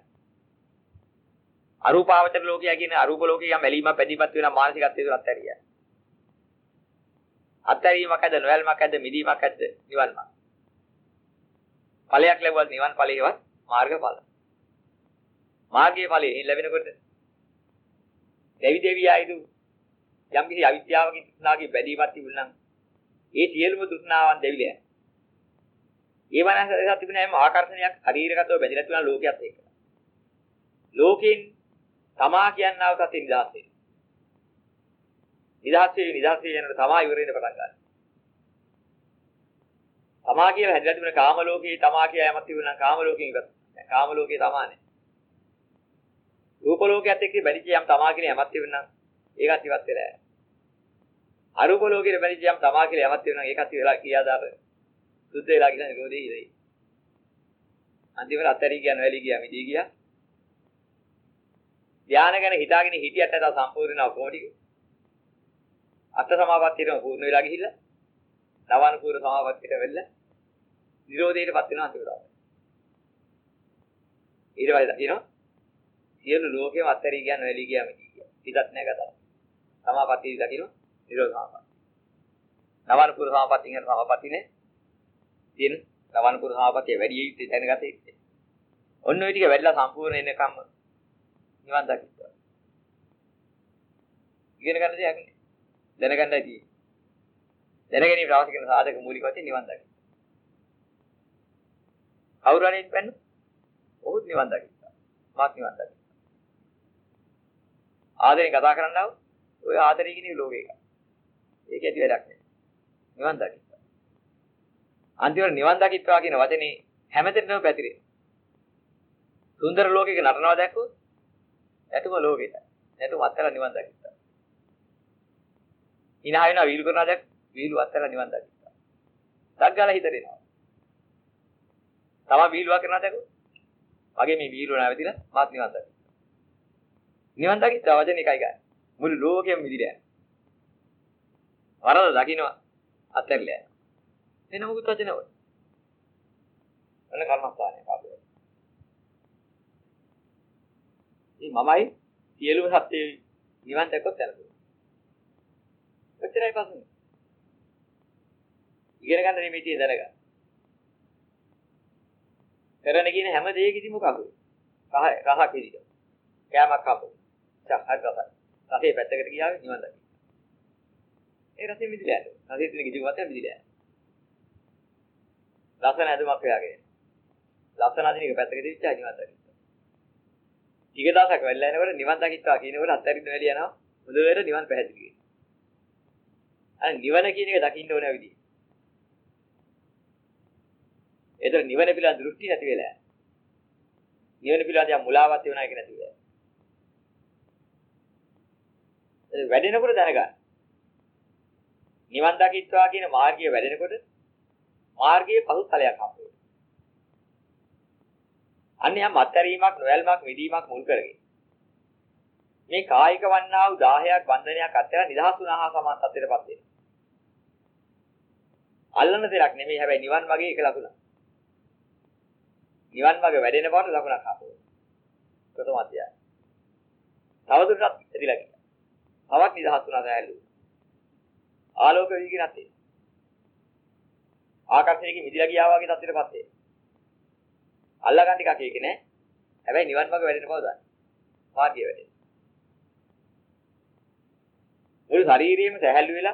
අරූපාවචර ලෝකය කියන්නේ අරූප ලෝකයේ යම් ඇලීමක් බැඳීමක් තියෙනවා මානසිකත්වයට අත්හැරියයි. අත්හැරීමක් ඇද්ද නොයල්මක් ඇද්ද මිදීමක් ඇද්ද නිවන් මාර්ග. ඵලයක් ලැබුවත් නිවන් ඵලයේවත් මාර්ගඵල. මාර්ගයේ ඵලයේ ලැබෙනකොට දෙවි දෙවියයිදු යම් කිසි අවිද්‍යාවකින් තෘෂ්ණාවකින් බැඳීමක් තිබුණා නම් ඒ සියලුම තෘෂ්ණාවන් දෙවිලයන්. ඒ වනසට තිබුණ හැම ආකර්ෂණයක් ශරීරගතව බැඳලා තියෙන ලෝකයක් එක්ක. ලෝකෙන් තමා කියනව සත්‍ය නිදහස් වෙනවා. නිදහස් වෙනකොට තමා ඉවර වෙන්න පටන් ගන්නවා. තමා කියලා හැදලා තිබුණ කාම ලෝකේ තමා කියලා යමක් තිබුණා නම් කාම ලෝකෙන් ඉවත්. කාම ලෝකේ තමානේ. රූප ලෝකයේත් එක්ක බැඳිච්ච යම් තමා කියලා යමක් තිබුණා නම් ඒකත් ඉවත් වෙලා යනවා. අරූප ලෝකෙට බැඳිච්ච යම් තමා කියලා යමක් තිබුණා නම් ඒකත් වෙලා කියාදාර සුද්ධ වෙලා කියන නිරෝධී ඉරයි. අන්තිමට අත්හැරී කියන වැලි ගියා මිදී ගියා. ධානය ගැන හිතාගෙන හිටියට නැත සම්පූර්ණ ඔකෝටි. අට සමාපත්තියටම පූර්ණ වෙලා ගිහිල්ලා නවානුපූර්ව සමාපත්තියට වෙන්න නිරෝධයටපත් වෙනවා අන්තිමට. ඊට පස්සේ දකින්න සියලු ලෝකෙම අත්හැරී කියන වැලි ගියා මිදී ගියා. හිතත් නැහැ ගතව. සමාපත්තිය දකින්න නිරෝධ සමාපත්තිය. නවානුපූර්ව සමාපත්තියෙන් සමාපත්තියනේ තියෙන නවානුපූර්ව සමාපත්තිය වැඩි යුත්තේ දැනගත යුත්තේ. ඔන්න ඔය ටික වැඩිලා සම්පූර්ණ වෙනකම් නිවන් දකින්න. ඉගෙන ගන්න දෙයක් නේ. දැනගන්නයි තියෙන්නේ. දැනගැනීම අවශ්‍ය කරන සාධක මූලික වශයෙන් නිවන් දකින්න. කවුරු හරි ඉන්න ඔහුත් නිවන් දකින්න. මාත් නිවන් දකින්න. ආදරෙන් කතා කරන්නව ඔය ආදරය කියන ලෝකේ එක. ඒක ඇති වැඩක් නේ. නිවන් දකින්න. අන්තිමට නිවන් දකිත්වා කියන වචනේ හැමතැනම පැතිරේ. සුන්දර ලෝකයක නටනවා දැක්කොත් නැතුම ලෝකෙට. නැතුම අත්තලා නිවන් දකින්න. hina වෙනවා වීලු කරනවා දැක් වීලු අත්තලා නිවන් දකින්න. සග්ගාලා හිත දෙනවා. තව වීලුවක් කරනවා දැක්කොත් වගේ මේ වීලුව නැවතිලා මාත් නිවන් දකින්න. නිවන් දකිත්ත වචන එකයි ගන්න. මුළු ලෝකෙම මිදිලා යනවා. වරද දකින්නවා අත්හැරලා යනවා. එන මොකද වචන වල. අන්න කර්මස්ථානය පාපය. මේ මමයි සියලුම සත්‍ය නිවන් දැක්කොත් යනවා. ඔච්චරයි පස්සේ. ඉගෙන ගන්න නෙමෙයි තියෙන දැනගන්න. කරන කියන හැම දෙයකදීම කකුල. කහ කිරිද. කෑමක් කපුව. හරි රසයි. රසේ පැත්තකට ගියාවේ නිවන් දකින්න. ඒ රසේ මිදිලා යනවා. රසේ තියෙන කිසිමකට මිදිලා යනවා. ලස්සන ඇඳුමක් හොයාගෙන. ලස්සන අදින එක පැත්තකට දිච්චා නිවන් දකින්න. ටික දවසක් වෙලා යනකොට නිවන් දකිත්වා කියනකොට අත්හැරින්න වෙලිය යනවා. මුදවේර නිවන් පැහැදිලි වෙනවා. අර නිවන කියන එක දකින්න ඕන විදිහ. ඒතර නිවන පිළිබඳ දෘෂ්ටි නැති වෙලා යනවා. නිවන පිළිබඳ යම් මුලාවක් වෙනවා ඒක නැති වෙලා. ඒ වැඩෙනකොට දැනගන්න. නිවන් දකිත්වා කියන මාර්ගය වැඩෙනකොට මාර්ගයේ පසුතලයක් හම්බ වෙනවා. අන්න යම් අත්හැරීමක් නොයල්මක් මිදීමක් මුල් කරගෙන මේ කායික වන්නා වූ 10ක් බන්ධනයක් අත්හැරලා නිදහස් වුණා හා සමාන තත්ත්වයටපත් වෙනවා. අල්ලන දෙයක් නෙමෙයි හැබැයි නිවන් මාගේ එක ලකුණක්. නිවන් මාගේ වැඩෙන බවට ලකුණක් හම්බ වෙනවා. ප්‍රථම අධ්‍යයය. තවදුරටත් ඇදිලා ගියා. තවත් නිදහස් වුණා සෑහළු. ආලෝක වීගෙන නැත්තේ. ආකර්ෂණයකින් මිදලා ගියා වගේ තත්ත්වයටපත් වෙනවා. අල්ලා ගන්න ටිකක් ඒක නෑ. හැබැයි නිවන් මාර්ග වැඩෙන බව දන්න. මාර්ගය වැඩෙන. මුළු ශරීරයේම සැහැල්ලු වෙලා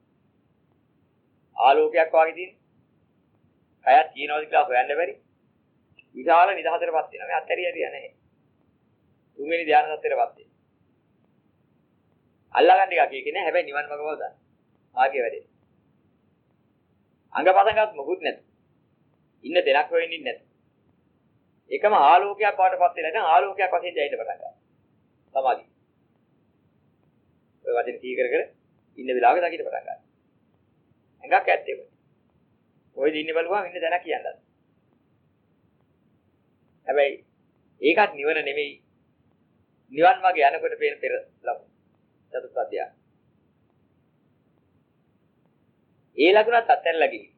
ආලෝකයක් වගේ තියෙන. කයත් කියනවාද කියලා හොයන්න බැරි. විශාල නිදහසටපත් වෙනවා. මේ අත්හැරිය හරිය නැහැ. තුන්වෙනි ධ්‍යාන තත්ත්වයටපත් වෙනවා. අල්ලගන්න එකක් කියන්නේ හැබැයි නිවන් මාර්ග බව දන්න. මාර්ගයේ වැඩේ. අංගපසංගත් මොකුත් නැත. ඉන්න දෙයක් වෙන්නේ නැත. එකම ආලෝකයක් වඩපත් වෙලා නැත්නම් ආලෝකයක් වශයෙන් දැනෙන්න පටන් ගන්නවා. සමාධිය. ඔය වදින කී කර ඉන්න වෙලාවක දකින්න පටන් ගන්නවා. ඇඟක් ඇත්තේ. කොයිද ඉන්නේ බලුවා ඉන්න දැනක් කියන්නත්. හැබැයි ඒකත් නිවන නෙමෙයි. නිවන් මාර්ගේ යනකොට පේන පෙර ලකුණු. චතුත්ථ ධ්‍යාන. ඒ ලකුණත් අත්හැරලා ගිහින්.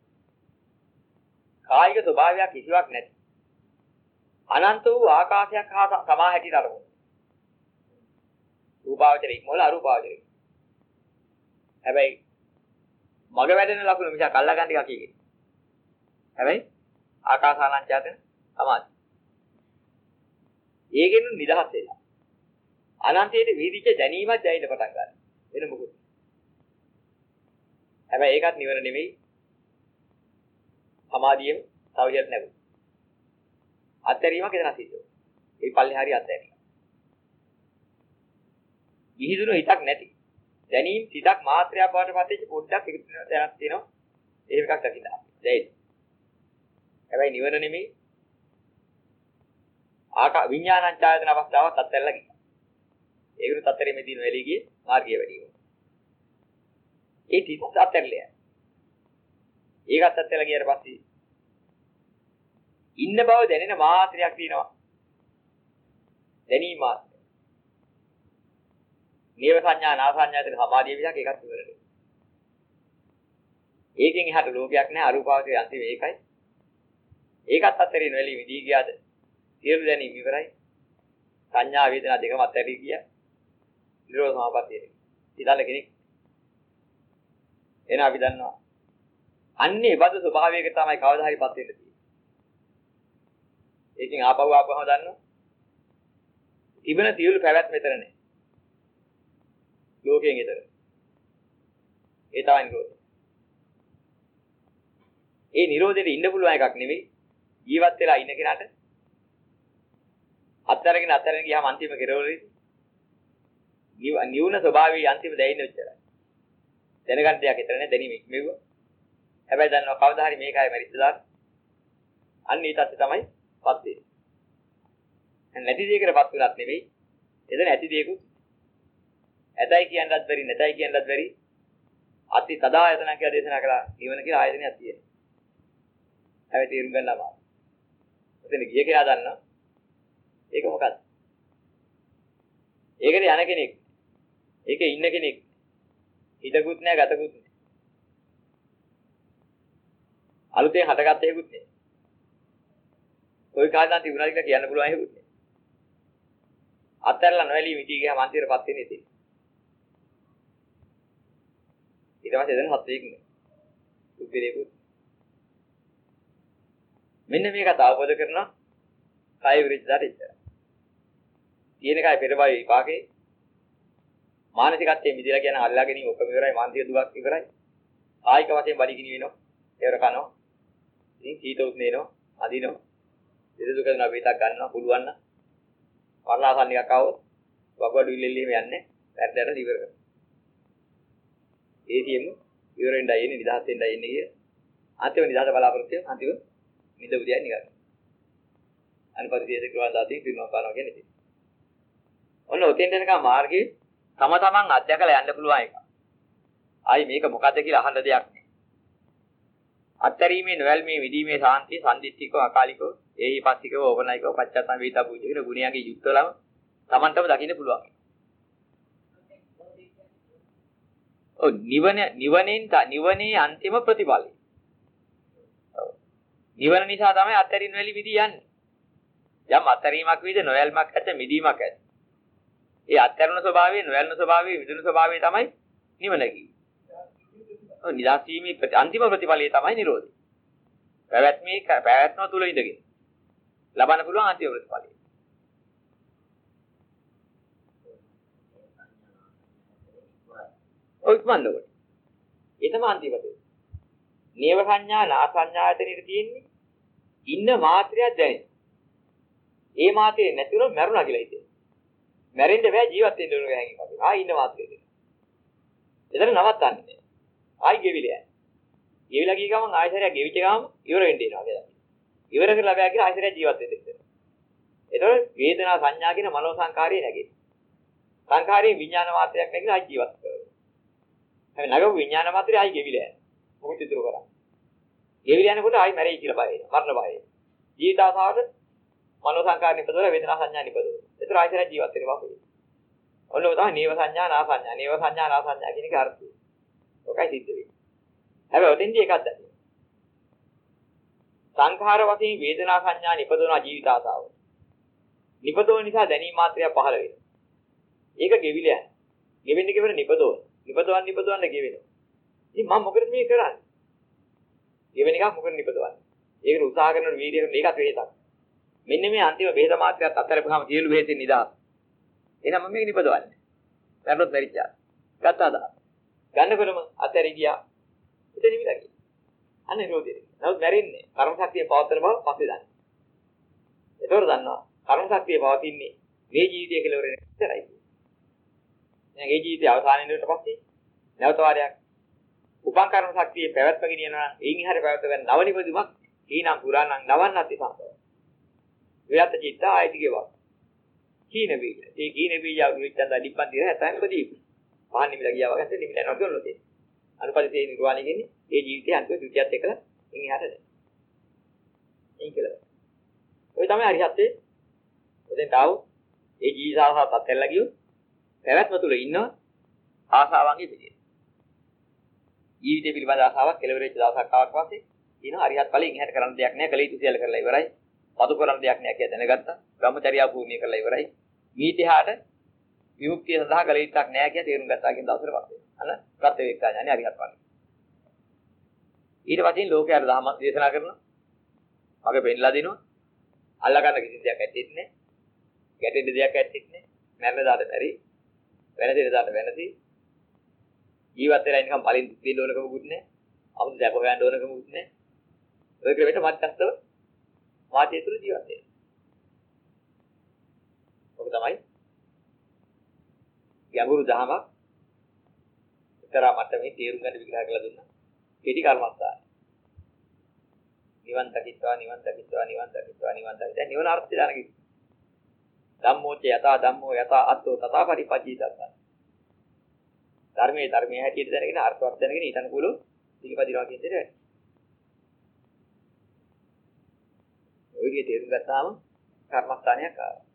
කායික ස්වභාවයක් කිසිවක් නැති. අනන්ත වූ ආකාශයක් හා සමා හැටියට අරමුණු. රූපාවචරයක් මොළ අරූපාවචරයක්. හැබැයි මග වැඩෙන ලකුණු මිසක් අල්ලා ගන්න එකක් කියන්නේ. හැබැයි ආකාසානංචයතන සමාධි. ඒකෙන් නිදහස් වෙලා. අනන්තයේ වීදිච්ච දැනීමක් දැනෙන්න පටන් ගන්නවා. වෙන මොකුත්. හැබැයි ඒකත් නිවන නෙමෙයි. සමාධියෙන් තවජත් නැගුණා. අත්හැරීමක් එතන සිද්ධ වෙනවා. ඒ පල්ලේ හරිය අත්හැරීම. විහිදුණු හිතක් නැති. දැනීම් සිතක් මාත්‍රයක් බවට පත් වෙච්ච පොඩ්ඩක් එකතු වෙන තැනක් තියෙනවා. එහෙම එකක් දකින්න. දැයි. හැබැයි නිවන නෙමෙයි. විඥානං ඡායතන අවස්ථාවක් අත්හැරලා ගියා. ඒකට අත්හැරීමේ තියෙන වෙලී ගියේ මාර්ගය වැඩි වෙනවා. ඒ තිස් අත්හැරලා. ඒකත් අත්හැරලා ගියාට පස්සේ ඉන්න බව දැනෙන මාත්‍රයක් තියෙනවා. දැනීම මාත්‍රය. නේව සංඥා නා සංඥාතන සමාධිය විසක් එකක් ඉවරයි. ඒකෙන් එහාට ලෝකයක් නැහැ අරූපාවචරය අන්තිම ඒකයි. ඒකත් අත්තරින් වෙලී විදී ගියාද? සියලු දැනීම ඉවරයි. සංඥා වේදනා දෙකම අත්තරින් ගියා. නිරෝධ සමාපත්තිය. ඊළඟ කෙනෙක් එන අපි දන්නවා. අන්නේ බද ස්වභාවයක තමයි කවදා හරිපත් වෙන්න තියෙන්නේ. ඒකෙන් ආපහු දන්නවා. තිබෙන සියලු පැවැත්ම මෙතන නැහැ. ලෝකයෙන් ඊතර. ඒ තමයි නිරෝධය. ඒ නිරෝධෙට ඉන්න පුළුවන් එකක් නෙවෙයි. ජීවත් වෙලා ඉන්න කෙනාට අත්තරගෙන ගියාම අන්තිම කෙරවලේ නිවුන ස්වභාවයේ අන්තිම දැයින්න උච්චරයි. දැනගන්න දෙයක් ඊතර නැහැ දැනීම ඉක්මෙව. හැබැයි දන්නවා කවදා හරි මේකයි මරිස්සලා. අන්න ඊටත් තමයි පත් වෙන්නේ. නැති දෙයකටපත් වුණත් නෙවෙයි. එතන ඇති දෙයකුත් ඇතයි කියන්නත් බැරි නැතයි කියන්නත් බැරි අති තදායතන කියලා දේශනා කළා නිවන කියලා ආයතනයක් තියෙනවා. හැබැයි තේරුම් ගන්න අමාරුයි. එතන ගිය කෙනා දන්නවා. ඒක මොකක්ද? ඒකට යන කෙනෙක්. ඒකේ ඉන්න කෙනෙක්. හිතකුත් නැහැ ගතකුත් නැහැ. අලුතෙන් හටගත්ත හේකුත් නැහැ. කොයි කාලෙන් තිබුණාද කියලා කියන්න පුළුවන් හේකුත් නැහැ. අත්හැරලා නොඇලී මිටි ගියාම අන්තිමටපත් වෙන්නේ ඉතින්. ඊට පස්සේ එදෙන හත්වෙක් නේ. උපිරේකුත්. මෙන්න මේක අවබෝධ කරනවා කාය විරිච්ඡාට ඉච්චා. තියෙන කාය පෙරබයි විපාකේ මානසිකත්වයේ මිදලා කියන අල්ලා ගැනීම ඔක්කොම ඉවරයි මානසික දුක් ඉවරයි. කායික වශයෙන් බඩ ගිනි වෙනවා. ඒවර කනවා. ඉතින් සීත උස්නේනවා. අදිනවා. ඉතින් දුක දෙනවා වේතක් ගන්නවා පුළුවන් නම්. වර්ණාසන්න එකක් આવොත් වගවඩු ඉල්ලෙල්ලීම යන්නේ. පැත්තට ඉවර කරනවා. ඒසියෙම ඉවර වෙන්නයි එන්නේ නිදහස් වෙන්නයි එන්නේ කිය. අන්තිම නිදහස බලාපොරොත්තු වෙන අන්තිම නිද උදයයි නිකන්. අනුපරිදේශ ක්‍රම දාතින් පිරුණා කරනවා කියන්නේ ඉතින්. ඔන්න ඔතෙන් දෙනකම් මාර්ගේ තම තමන් අධ්‍යයකලා යන්න පුළුවන් එක. ආයි මේක මොකද්ද කියලා අහන්න දෙයක් නෑ. අත්තරීමේ නොවැල්මේ විදීමේ සාන්තිය සම්දිත්තිකව අකාලිකව ඒහිපස්තිකව ඕපනයිකව පච්චත්තම් වේතා පූජ්‍ය කියන ගුණයන්ගේ යුක්තවලම තමන්ටම දකින්න පුළුවන්. නිවනේ අන්තිම ප්‍රතිඵලය. නිවන නිසා තමයි අත්තරින් වැලි මිදී යන්නේ. යම් අත්තරීමක් වීද නොයල්මක් ඇත මිදීමක් ඇත. ඒ අත්තරුණ ස්වභාවයේ නොයල්න ස්වභාවයේ විදුණු ස්වභාවයේ තමයි නිවන කිව්වේ. ඔව් නිදාසීමේ අන්තිම ප්‍රතිඵලය තමයි නිරෝධය. පැවැත්ම තුල ඉඳගෙන ලබන්න පුළුවන් අන්තිම ප්‍රතිඵලය. ඔය ඉක්මනට. ඒ තමයි අන්තිම දේ. නේව සංඥා නා සංඥායතනෙට තියෙන්නේ ඉන්න මාත්‍රයක් දැනෙන. ඒ මාත්‍රේ නැතිව මරුණා කියලා හිතේ. මැරෙන්න බෑ ජීවත් වෙන්න ඕන ගෑන් එකක්. ආයි ඉන්න මාත්‍රේ දෙන්න. එතන නවත්තන්නේ නෑ. ආයි ගෙවිලා යනවා. ගෙවිලා ගිය ගමන් ආයෙසරයක් ගෙවිච්ච ගමන් ඉවර වෙන්න එනවා කියලා. ඉවර කරලා බෑ කියලා ආයෙසරයක් ජීවත් වෙන්න දෙන්න. එතකොට වේදනා සංඥා කියන මනෝ සංකාරය නැගෙන්නේ. සංකාරයේ විඥාන මාත්‍රයක් නැගිලා ආයි ජීවත් වෙනවා. හැබැයි නගපු විඥාන මාත්‍රය ආයි ගෙවිලා යනවා. මොකද ඉතුරු කරන්නේ? ගෙවිලා යනකොට ආයි මැරෙයි කියලා බය වෙනවා. මරණ බය වෙනවා. ජීවිත ආසාවට මනෝ සංකාර නිපදවල වේදනා සංඥා නිපදවල. ඒතර ආයතන ජීවත් වෙනවා කොහේ? ඔන්න ඔය තමයි නේව සංඥා නා සංඥා. නේව සංඥා නා සංඥා කියන එක අර්ථය. ඔකයි සිද්ධ වෙන්නේ. හැබැයි ඔතෙන්දී එකක් දැක්කේ. සංඛාර වශයෙන් වේදනා සංඥා නිපදවන ජීවිත ආසාව. නිපදවන නිසා දැනීම මාත්‍රය පහළ වෙනවා. ඒක ගෙවිලා යනවා. ගෙවෙන්න ගෙවෙන්න නිපදවන. නිපදවන්න ගෙවෙනවා. ඉතින් මම මොකද මේ කරන්නේ? ගෙවෙන එක මොකද නිපදවන්නේ? ඒකට උත්සාහ කරන වීර්යය කරන එකත් වෙහෙසක්. මෙන්න මේ අන්තිම බෙහෙත මාත්‍රයත් අත්හැරපුවාම සියලු බෙහෙතින් නිදහස්. එහෙනම් මම මේක නිපදවන්නේ. වැරද්දොත් මැරිච්චා. ගත්තාද? ගන්නකොටම අත්හැරි ගියා. එතන නිවිලා ගියා. අන්න නිරෝධය. නමුත් මැරෙන්නේ කර්ම ශක්තිය පවත්වන බව පස්සේ දන්න. ඒතකොට දන්නවා කර්ම ශක්තිය පවතින්නේ මේ ජීවිතය කියලා වෙන ඉතරයි. දැන් මේ ජීවිතය අවසාන වෙනකොට පස්සේ නැවත වාරයක් උපන් කර්ම ශක්තිය පැවැත්ම ගෙනියනවා නම් එයින් හරිය පැවැත්ම ගන්න නව නිපදීමක් ඊනම් පුරාණං නවන්නත් ඉසංසව. විරත් චිත්ත ආයතිකේවා. කීන බීජ. ඒ කීන බීජ විච්ඡන්ද අඩිපන් දින හැතැන් ප්‍රදීප. පහන් නිමිලා ගියා වගේ නිමිලා යනවා කියනොත් ඒ. අනුපදිතේ නිර්වාණය කියන්නේ ඒ ජීවිතයේ අන්තිම ද්විතියත් එක්කලා ඉන් එහාට නෑ. එයින් කියලා. ඔය තමයි හරියත්තේ. ඔතෙන් තාව ඒ ජීවිතාවසත් අත්හැරලා ගියොත් පැවැත්ම තුල ඉන්නවා ආසාවන්ගේ පිළියෙල. ජීවිතය පිළිබඳ ආසාවක් කෙලවර වෙච්ච දවසක් ආවක් පස්සේ ඊන හරියත් ඵලයෙන් එහාට කරන්න දෙයක් නෑ. කල යුතු සියල්ල කරලා ඉවරයි. පදු කරන්න දෙයක් නෑ කියලා දැනගත්තා. බ්‍රහ්මචර්යාව පූර්ණිය කරලා ඉවරයි. ඊටහාට විමුක්තිය සඳහා කල යුත්තක් නෑ කියලා තේරුම් ගත්තා කියන දවසට පස්සේ. අන්න ප්‍රත්‍යවේක්ෂා ඥානෙ හරියට ඵලයි. ඊට පස්සේ ලෝකයට ධර්ම දේශනා කරනවා. මගේ පෙන්ලා දෙනවා. අල්ලා ගන්න කිසි දෙයක් ඇත්තෙත් නෑ. ගැටෙන්න දෙයක් ඇත්තෙත් නෑ. මරණ දාට බැරි. වෙන දෙයක් දාට වෙනසි. ජීවත් වෙලා නිකන් බලෙන් දෙන්න ඕනකමකුත් නෑ. අමුතු දැක හොයන්න ඕනකමකුත් නෑ. ඔය ක්‍රමයට මත්ස්තව වාචය තුළ ජීවත් වෙනවා. ඔක තමයි ගැඹුරු දහමක් විතරා මට්ටමේ තේරුම් ගන්න විග්‍රහ කරලා දුන්නා. කෙටි කර්මස්ථාන. නිවන් දකිත්වා නිවන් දකිත්වා නිවන් දකිත්වා නිවන් දකිත්වා නිවන අර්ථය දැනගන්න. ධම්මෝච යතා ධම්මෝ යතා අත්තෝ තථා පරිපජ්ජිතත්ත. ධර්මයේ හැටියට දැනගෙන අර්ථවත් දැනගෙන ඊට අනුකූලව පිළිපදිනවා කියන දේ. ඔය විදිහට තේරුම් ගත්තාම කර්මස්ථානයක් ආවා.